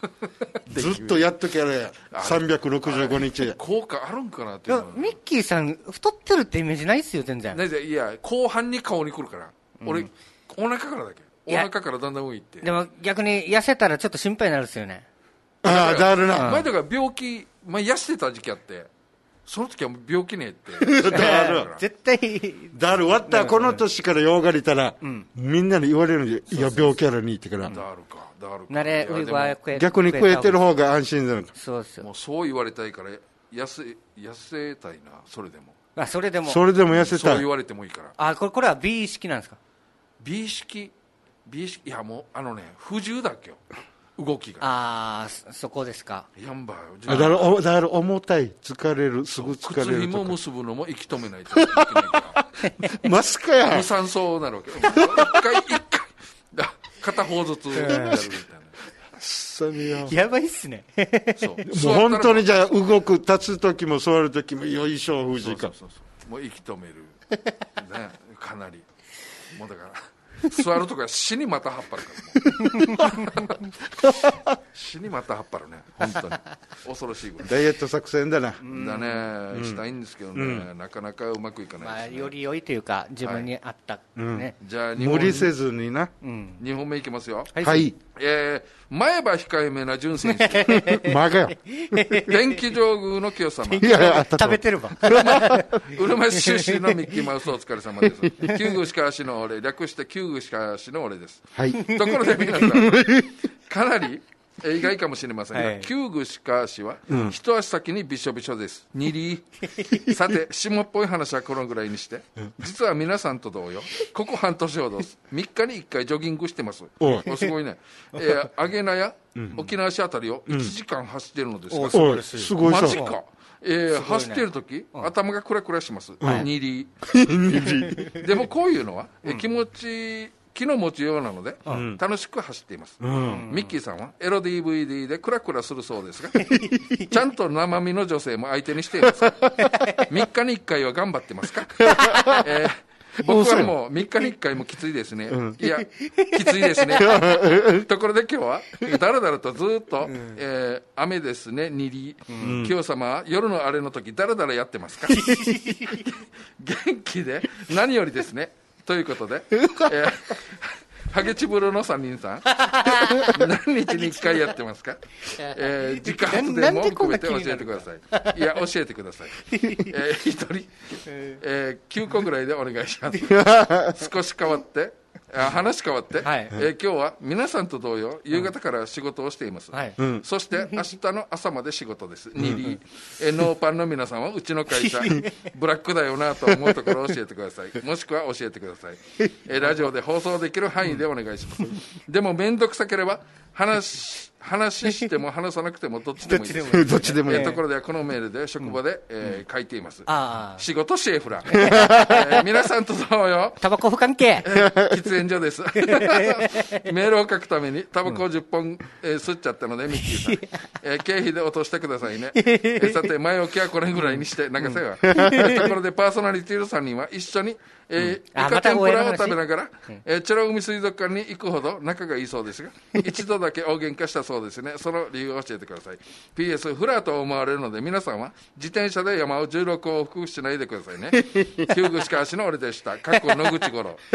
ずっとやっときゃれさんびゃくろくじゅうごにち効果あるんかなっていう。ミッキーさん太ってるってイメージないっすよ全然。 いや後半に顔に来るから、うん、俺お腹からだけお腹からだんだん上行って。 でも逆に痩せたらちょっと心配になるっすよね。 ああだるな。 前だから病気前痩せてた時期あって、その時は病気ねってだる絶対だる終わったらこの年からようがりたら、うん、みんなに言われるんで、いや病気やらにってから。 だるかだるか。 慣れ逆に食えてる方が安心だよ。 そうですよ。 もうそう言われたいから痩せ痩せたいな。それでもあそれでもそれでも痩せたい。 そう言われてもいいから。 あこれこれは B 式なんですか。 B 式 B 式いやもうあのね不自由だっけよ動きが。 ああそこですか。 やんばよ。 だからだから重たい疲れるすぐ疲れる。 靴紐結ぶのも息止めないといけないからマスカや無酸素なるわけ。一回一回片方ずつやるみたいな。 やばいっすね。 そうもう本当にじゃあ動く立つ時も座る時もよいしょ藤井か。 そうそうそうもう息止めるねかなりもうだから座るとか死にまたはっぱるから死にまたはっぱるね本当に恐ろしいぐらい。 ダイエット作戦だな。だね、うん、したいんですけどね、うん、なかなかうまくいかないですね。 まあ、より良いというか自分に合った、はいねうん、じゃあ無理せずにな、 うん、にほんめいきますよ。 はい、はい、 えー、前歯控えめな潤選手マガよ電気上宮の清様。 いやいや食べてるわうるま市出身のミッキーマウスお疲れ様です。旧宮歯科師の俺略して旧宮歯科師の俺です、はい、ところで皆さんかなり意外かもしれませんが、はい、旧宮歯科師は、うん、一足先にびしょびしょです。にりさて下っぽい話はこのぐらいにして、実は皆さんと同様ここ半年ほどみっかにいっかいジョギングしてます。おすごいね、えー、アゲナや沖縄市あたりをいちじかん走ってるのですが、 うん、すごいマジか。えーね、走ってるとき、うん、頭がクラクラします、うん、にりでもこういうのは、うん、気持ち気の持ちようなので、うん、楽しく走っています、うん、ミッキーさんはエロ ディーブイディー でクラクラするそうですがちゃんと生身の女性も相手にしていますかみっかにいっかいは頑張ってますか、えー僕はもうみっかにいっかいもきついですね、うん、いやきついですねところで今日はだらだらとずっと、うんえー、雨ですねにり、うん、清様は夜のあれの時だらだらやってますか元気で何よりですねということで、えーハゲチブロのさんにんさん何日にいっかいやってますか、えー、自家発電も含めて教えてください。いや教えてください、えー、ひとり、えー、きゅうこぐらいでお願いします少し変わって話変わって、はいえー、今日は皆さんと同様夕方から仕事をしています、はい、そして明日の朝まで仕事です。にり、えー、ノーパンの皆さんはうちの会社ブラックだよなと思うところを教えてくださいもしくは教えてください、えー、ラジオで放送できる範囲でお願いしますでも面倒くさければ話話しても話さなくてもどっちでもいいですどっちでもいい、 えー、ところではこのメールで職場で、えー、書いています、 あ仕事シェフラ、えー、皆さんと同様タバコ不関係、 えー、喫煙所ですメールを書くためにタバコをじゅっぽん、えー、吸っちゃったのでミッキーさん、えー、経費で落としてくださいね、えー、さて前置きはこれぐらいにして流せよ、うんえー、ところでパーソナリティのさんにんは一緒にえー、イカ天ぷらを食べながら、えー、チェロ海水族館に行くほど仲がいいそうですが一度だけ大喧嘩したそうですね。その理由を教えてください。 ピーエス フラーと思われるので皆さんは自転車で山をじゅうろく往復しないでくださいね旧具しかしの俺でした。かっこ野口五郎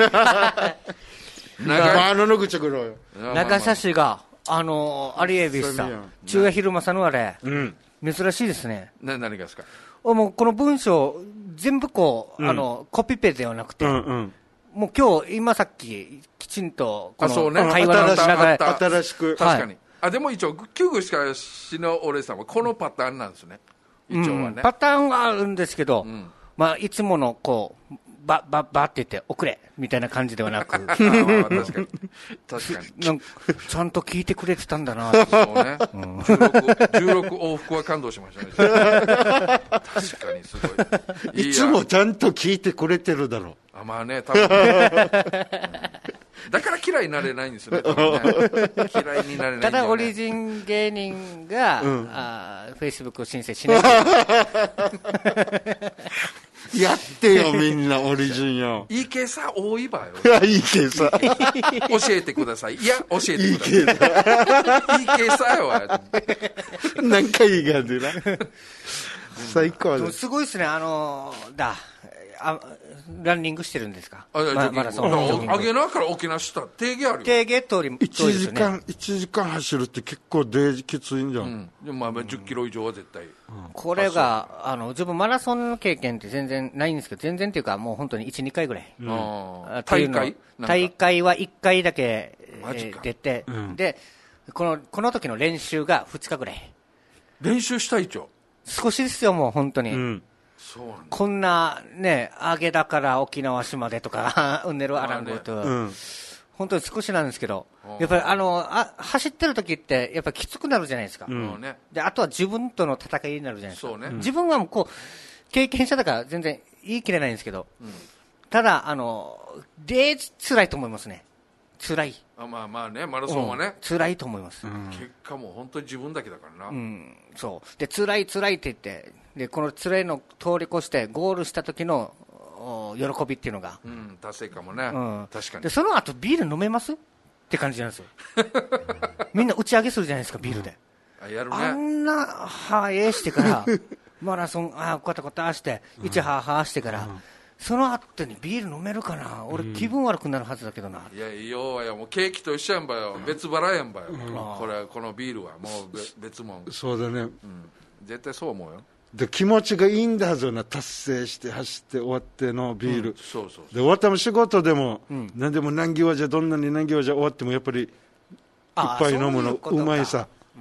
長いの野口五郎よ。 長佐市があの有江ビスさん中夜昼間さのあれ、うん、珍しいですね。 な何がですか。 もうこの文章全部こう、うん、あのコピペではなくて、うんうん、もう今日今さっききちんとこの会話の中で新しく確かに、はい、あでも一応旧具しかしの俺さんはこのパターンなんですね一応はね、うん、 パターンはあるんですけど、うん、まあいつものこうばばばって言って遅れみたいな感じではなく確かに確かになんかちゃんと聞いてくれてたんだなってそうね、うん、じゅうろく, じゅうろく往復は感動しましたね確かにすごいいつもちゃんと聞いてくれてるだろう。 あまあね多分ね、うん、だから嫌いになれないんですよね多分ね嫌いになれないんだよね。 ただオリジン芸人が、うん、あフェイスブックを申請しないやってよみんなオリジンよ。 いいけさ多いばよ。 いやいいけさ教えてください。いや教えてください。いいけさよ。 何回いいがでな。最高です。 すごいですね。あのだあランニングしてるんですか。 あ、ま、マラソン。あげなから沖縄した定義あるよ。 定義通りいちじかんいちじかん走るって結構デージきついんじゃん。うん、 でもまあじゅっキロ以上は絶対。うん、 これがあの自分マラソンの経験って全然ないんですけど、全然っていうかもう本当にいち、にかいぐらい。うん、 大会？ 大会はいっかいだけ、えー、出て、うん、でこのこの時の練習がふつかぐらい。 練習したいちょ。 少しですよもう本当に。うん、 そうなんだ。 こんなね、上げだから沖縄市までとか、うんねるあらんごと、うん、本当に少しなんですけど、やっぱりあのあ走ってる時って、やっぱりきつくなるじゃないですか、うん、であとは自分との戦いになるじゃないですか、そうね、自分はもうこう経験者だから全然言い切れないんですけど、うん、ただ、あので辛いと思いますね、辛い。 あまあまあね、マラソンはね、うん、 辛いと思います、 うん、結果も本当に自分だけだからな、 うん、そうで辛い辛いって言って、でこの辛いの通り越してゴールした時の喜びっていうのが、 うん、達成感もね、うん、確かに。 でその後ビール飲めますって感じなんですよみんな打ち上げするじゃないですかビールで、 うん、あ, やるね、 あんなはえしてからマラソンあこたこたしていちははしてから、うん、その後にビール飲めるかな、俺気分悪くなるはずだけどな、 うん、いや要はやもうケーキと一緒やんばよ、別腹やんばよ、うん、これこのビールはもう別もん。 そうだね、うん、 絶対そう思うよ。 で気持ちがいいんだはずな、達成して走って終わってのビール、うん、そうそうそうで終わったも仕事でも、うん、何でも難行じゃどんなに難行じゃ終わってもやっぱりいっぱい飲むのうまいさ。うん、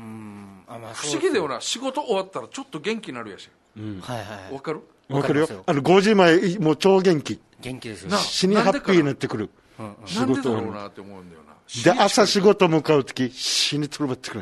あ、まあ、不思議だよな、仕事終わったらちょっと元気になるやし、うん、はいはい、分かる分かるよ。あのごじまえもう超元気、 元気ですよ、 死にハッピーになってくる、 うんうん、仕事なんでだろうなって思うんだよな。 で朝仕事向かうとき死にとろばってくる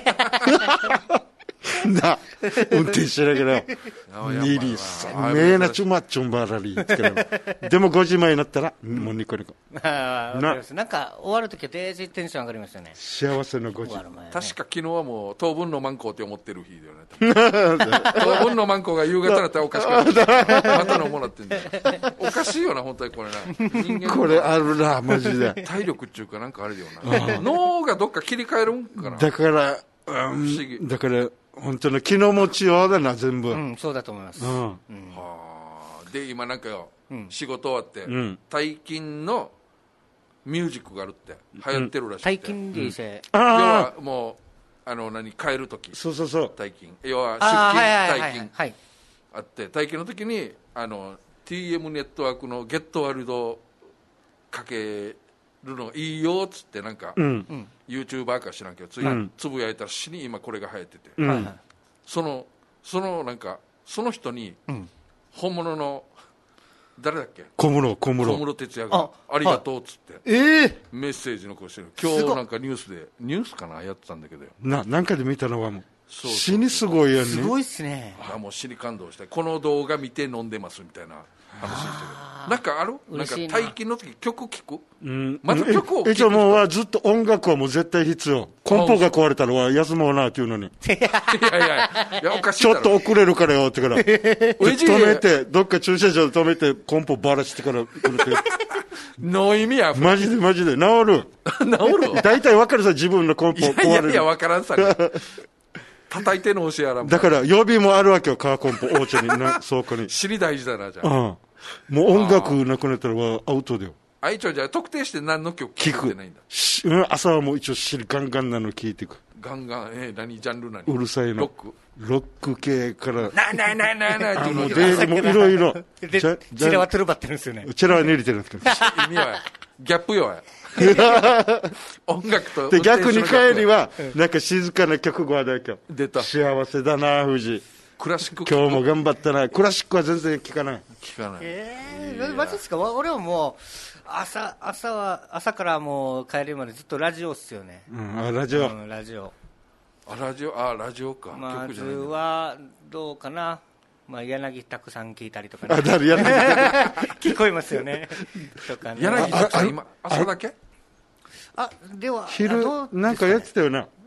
な運転しながらニリさめなちゅまっちょんばらりでもごじまえになったらもうニコニコな, なんか終わるときはデージテンション上がりましたね。 幸せのごじ、ね、 確か昨日はもう当分のマンコって思ってる日だよね当分のマンコが夕方だったらおかしくなってまたのもらってんだよおかしいよな本当にこれな人間これあるなマジで体力っていうかなんかあるよな脳がどっか切り替えるんかな。 だから、うん、不思議だから本当の気の持ちようだな全部、 うん、そうだと思います、うんうん、 はあ。で今なんかよ、うん、仕事終わって、うん、大金のミュージックがあるって流行ってるらしい、うん、 大金でいいせ、 うん、要はもうあの何帰るとき、 そうそうそう大金要は出勤大金あって大金の時にあの ティーエム ネットワークのゲットワールドかけるのいいよっつってなんか、うん、YouTuber か知らんけどつ, い、うん、つぶやいたら死に今これが流行ってて、うん、そのそのなんかその人に、うん、本物の誰だっけ小室小室小室哲哉がありがとうっつって、 えー、 メッセージ残してる。今日なんかニュースでニュースかなやってたんだけどよな、なんかで見たのはもうそうそうそう死にすごいよね。 すごいっすね。 あもう死に感動してこの動画見て飲んでますみたいな話してる。なんかあるなんか大金の時曲聴く、うん、まず曲を聴く。 一応もうずっと音楽はもう絶対必要。コンポが壊れたらは休もうなっていうのにいやいやいやおかしいちょっと遅れるからよってから止めてどっか駐車場で止めてコンポばらしてからの意味やマジでマジで治る治る大体分かるさ自分のコンポ壊れる。 いやいやいや分からんさ叩いての教えやらん。 だから予備もあるわけよカーコンポお家にな倉庫に知り大事だなじゃあ、 うんもう音楽なくなったらはアウトだよ。 あ一応じゃあ特定して何の曲聴くってないんだ。 うん、朝はもう一応尻ガンガンなの聴いていく。 ガンガンえー、何ジャンル何うるさいのロックロック系からなななななってもうデージもいろいろチェラはトゥルバってるんですよね。 チェラは練れてるんですけど意味はギャップよ音楽とで逆に帰りはなんか静かな曲がだけど出た幸せだな富士クラシック今日も頑張ったな。クラシックは全然聞かない聞かない。 えー、マジですか。俺はもう朝朝は朝からもう帰りまでずっとラジオっすよね、 うん、あラジオ、 うん、ラジオあラジオあラジオか。 まずはどうかな、まあ、柳拓さん聞いたりとか、ね、 あ誰柳聞こえますよねとかね。 柳拓さん今朝だけあでは昼なんかやってたよな。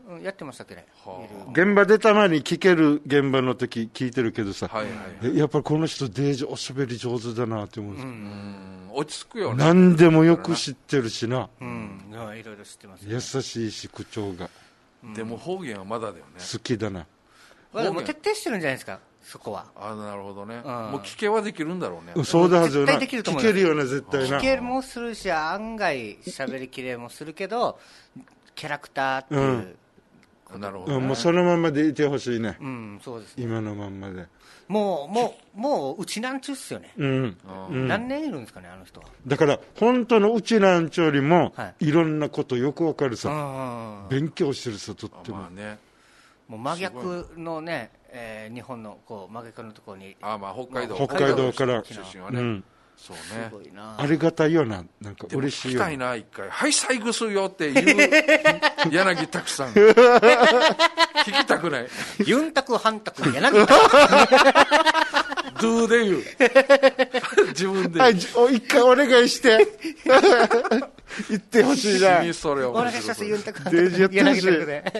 うん、やってましたっけね、はあ、現場でたまに聞ける現場の時聞いてるけどさ、 はいはいはい、 やっぱりこの人デージおしゃべり上手だなって思うんです、うん、 うん落ち着くよね、 何でもよく知ってるしな、 うん、いろいろ知ってます、ね、 優しいし口調が、 うん、でも方言はまだだよね、 好きだな、 まあ、でも徹底してるんじゃないですか、そこは。 あ、なるほどね、うん、もう聞けはできるんだろうね。 そうだはずよな、 絶対できると思う。 聞けるよね、絶対な。 聞けもするし、案外喋りきれもするけどキャラクターっていう、 うん、なるほど、ね、 うん、もうそのまんまでいてほしいね、 うん、そうですね、 今のまんまでもうもうもううちなんちゅうっすよね、 うんうん、何年いるんですかね、あの人は。 だから本当のうちなんちゅうよりも、はい、いろんなことよくわかるさ、勉強してるさ、とっても、まあね、 もう真逆のね、えー、日本のこう真逆のところに、 あ、まあ、北海道、 北海道から出身はね、うん、そうね、 すごいな、 ありがたいよな、なんか嬉しいよ、 聞きたいな、一回、はい、サイグスよって言う柳拓さん、聞きたくない、 ユンタク、ハンタク、柳拓ドゥで言う自分で、 はい、一回お願いして言ってほしいな、 それお願いします、ユンタク、 デージやってほしい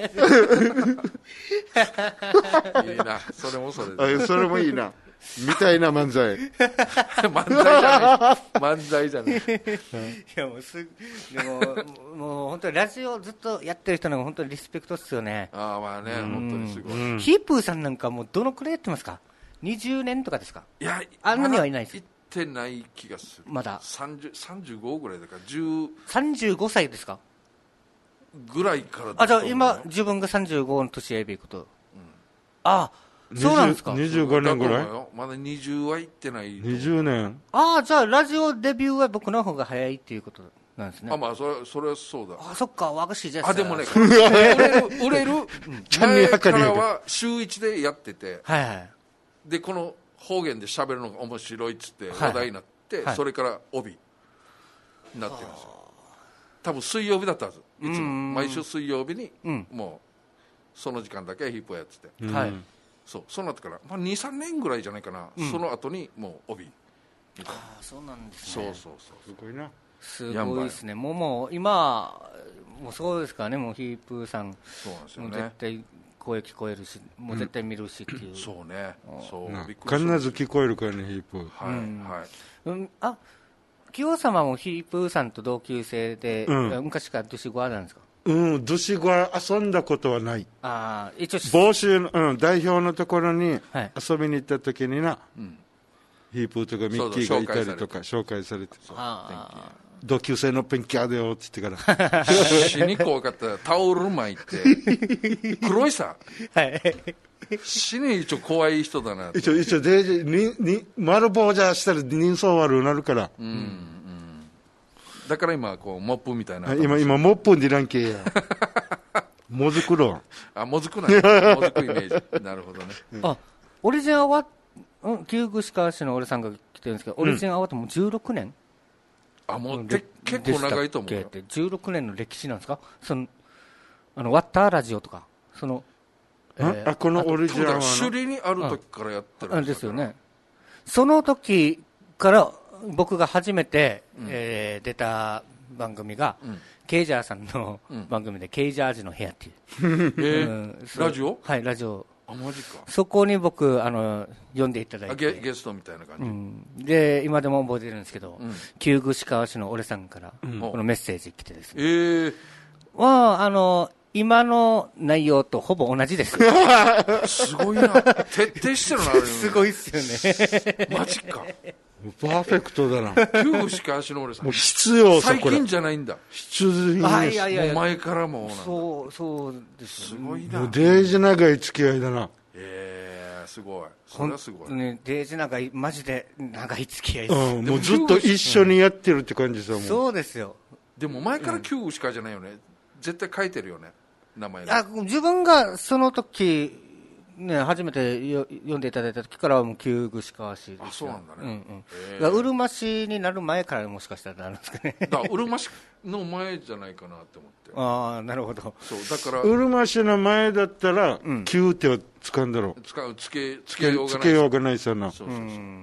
いいな、それもそれで、それもいいな、みたいな漫才漫才じゃない漫才じゃないいや、もうすでももう本当にラジオずっとやってる人なんか本当にリスペクトっすよね。 ああ、まあね、本当にすごい、 うん、ヒープーさんなんかもうどのくらいやってますか、にじゅうねんとかですか。 いや、 あんなにはいないです、 行ってない気がする、 まださんじゅう、さんじゅうごぐらいだからじゅうさんじゅうごさいですかぐらいからだと思う。 あ、じゃあ今自分がさんじゅうごの年やべえこと、うん、ああ、そうなんですか。 にじゅうごねんぐらい、 まだにじゅうは行ってない。 にじゅうねん。 ああ、じゃあラジオデビューは僕の方が早いっていうことなんですね。 あ、まあそれそれはそうだ。 あ、そっか、和菓子じゃあ、でもね、売れる売れる前からは週一でやってて、 はいはい、 でこの方言で喋るのが面白いっつって話題になって、はいはい、それから帯になってますよ。多分水曜日だったはず。いつも毎週水曜日に、うん、もうその時間だけヒップをやってて、うん、はい。そう、そうなってから、まあ、にさんねんぐらいじゃないかな、うん、その後にもう帯みたいな。 ああ、そうなんですね。 そうそうそう、 すごいな、 すごいですね。もうもう今もうそうですからね、もうヒープーさん、 そうなんですよね、 絶対声聞こえるし、もう絶対見るしっていう、うん、 そうね、そう必ず聞こえるからね、ヒープー、 はい、うん、はい、 うん、あ、清様もヒープーさんと同級生で、うん、昔からドゥシゴアなんですか。 うん、ドゥシゴア遊んだことはない。 あ、一応帽子の、うん、代表のところに遊びに行った時にな、はい、ヒープーとかミッキーがいたりとか紹介されて、同級生のペンキャーだよって言ってから死に怖かった。タオル巻いて黒いさ、はい、死に一応怖い人だな。 一応一応デージにに丸棒じゃしたら人相悪くなるから、うん、うん、 だから今こうモップみたいな、 今今モップにらんけやもずくろ、 あ、もずくない、もずくイメージなるほどね、 うん、あ、オリジンアワー、うん、旧串川市の俺さんが来てるんですけど、オリジンアワーってもうじゅうろくねん、 あ、もう結構長いと思うよ。ってじゅうろくねんの歴史なんですか。そのあのワッターラジオとか、その、 えー、あ、このオリジナルは首里にある時からやってるんですよね。その時から僕が初めて、うん、えー、出た番組が、うん、ケイジャーさんの番組で、うん、ケイジャージの部屋っていう、えーうん、ラジオ、 はい、ラジオ、 あ、マジか。 そこに僕あの呼んでいただいて、 ゲ、ゲストみたいな感じ、 うん、で今でも覚えてるんですけど、うん、旧串川市の俺さんから、うん、このメッセージ来てですね、えー、はあの今の内容とほぼ同じですすごいな、徹底してるなあれすごいっすよねマジか、 パーフェクトだな。 旧串川市の俺さん、 もう必要最近じゃないんだ、 必需品です。 あ、いやいやいや、 もう前からもうそうそうです、 すごいな、 もうデージ長い付き合いだな。 えー、すごい、それはすごいね、デージ長い、マジで長い付き合いです、 うん、もうずっと一緒にやってるって感じですよ、もう。 そうですよ。 でも前から旧串川じゃないよね、絶対書いてるよね、名前あ、自分がその時ね、初めてよ読んでいただいた時からはもう旧串川市です。 あ、そうなんだね、 うんうん、うるま市になる前からもしかしたらなるんですかね。 だからうるま市の前じゃないかなって思ってああ、なるほど。 そうだからうるま市の前だったら、うん、旧っては使うんだろう、 使うつけつけようがない、 つけようがないさな。 そうそうそう、うん、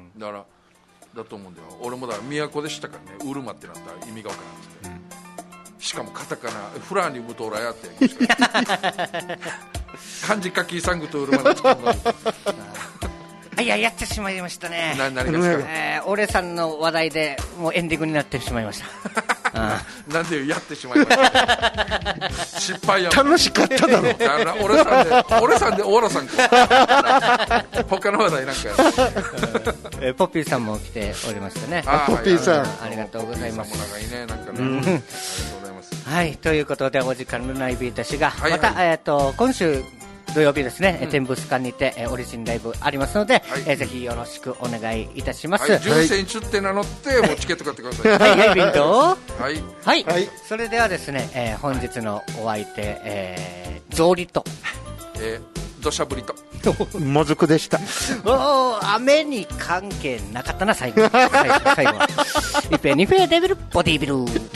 だからだと思うんだよ。俺もだから都でしたからね、うるまってなったら意味が分からなくて、うん、 しかもカタカナフラーニムトーラやって漢字書きサングとウルマナチコンがいや、やってしまいましたね。 な何がですか、 えー、俺さんの話題でもうエンディングになってしまいましたなんでやってしまいました失敗や楽しかっただろ俺さんで俺さんでオーラさんか他の話題なんかやえー、ポッピーさんも来ておりましたね。 あポッピーさんありがとうございます。 も長いねなんかね、うん、ありがとうございます。 はい、ということでお時間のないビータ氏が、 はいはい、 また、えー、と今週土曜日ですね、うん、天物館にて、えー、オリジンライブありますので、はい、えー、ぜひよろしくお願いいたします。 はい、純正中って名乗ってもうチケット買ってください。 はいはい、ビンドはい、 はいはい、それではですね、えー、本日のお相手、えー、ゾーリと、 えー、土砂降りともずくでした。 おー、雨に関係なかったな最後最後最後は一平二平デビルボディビル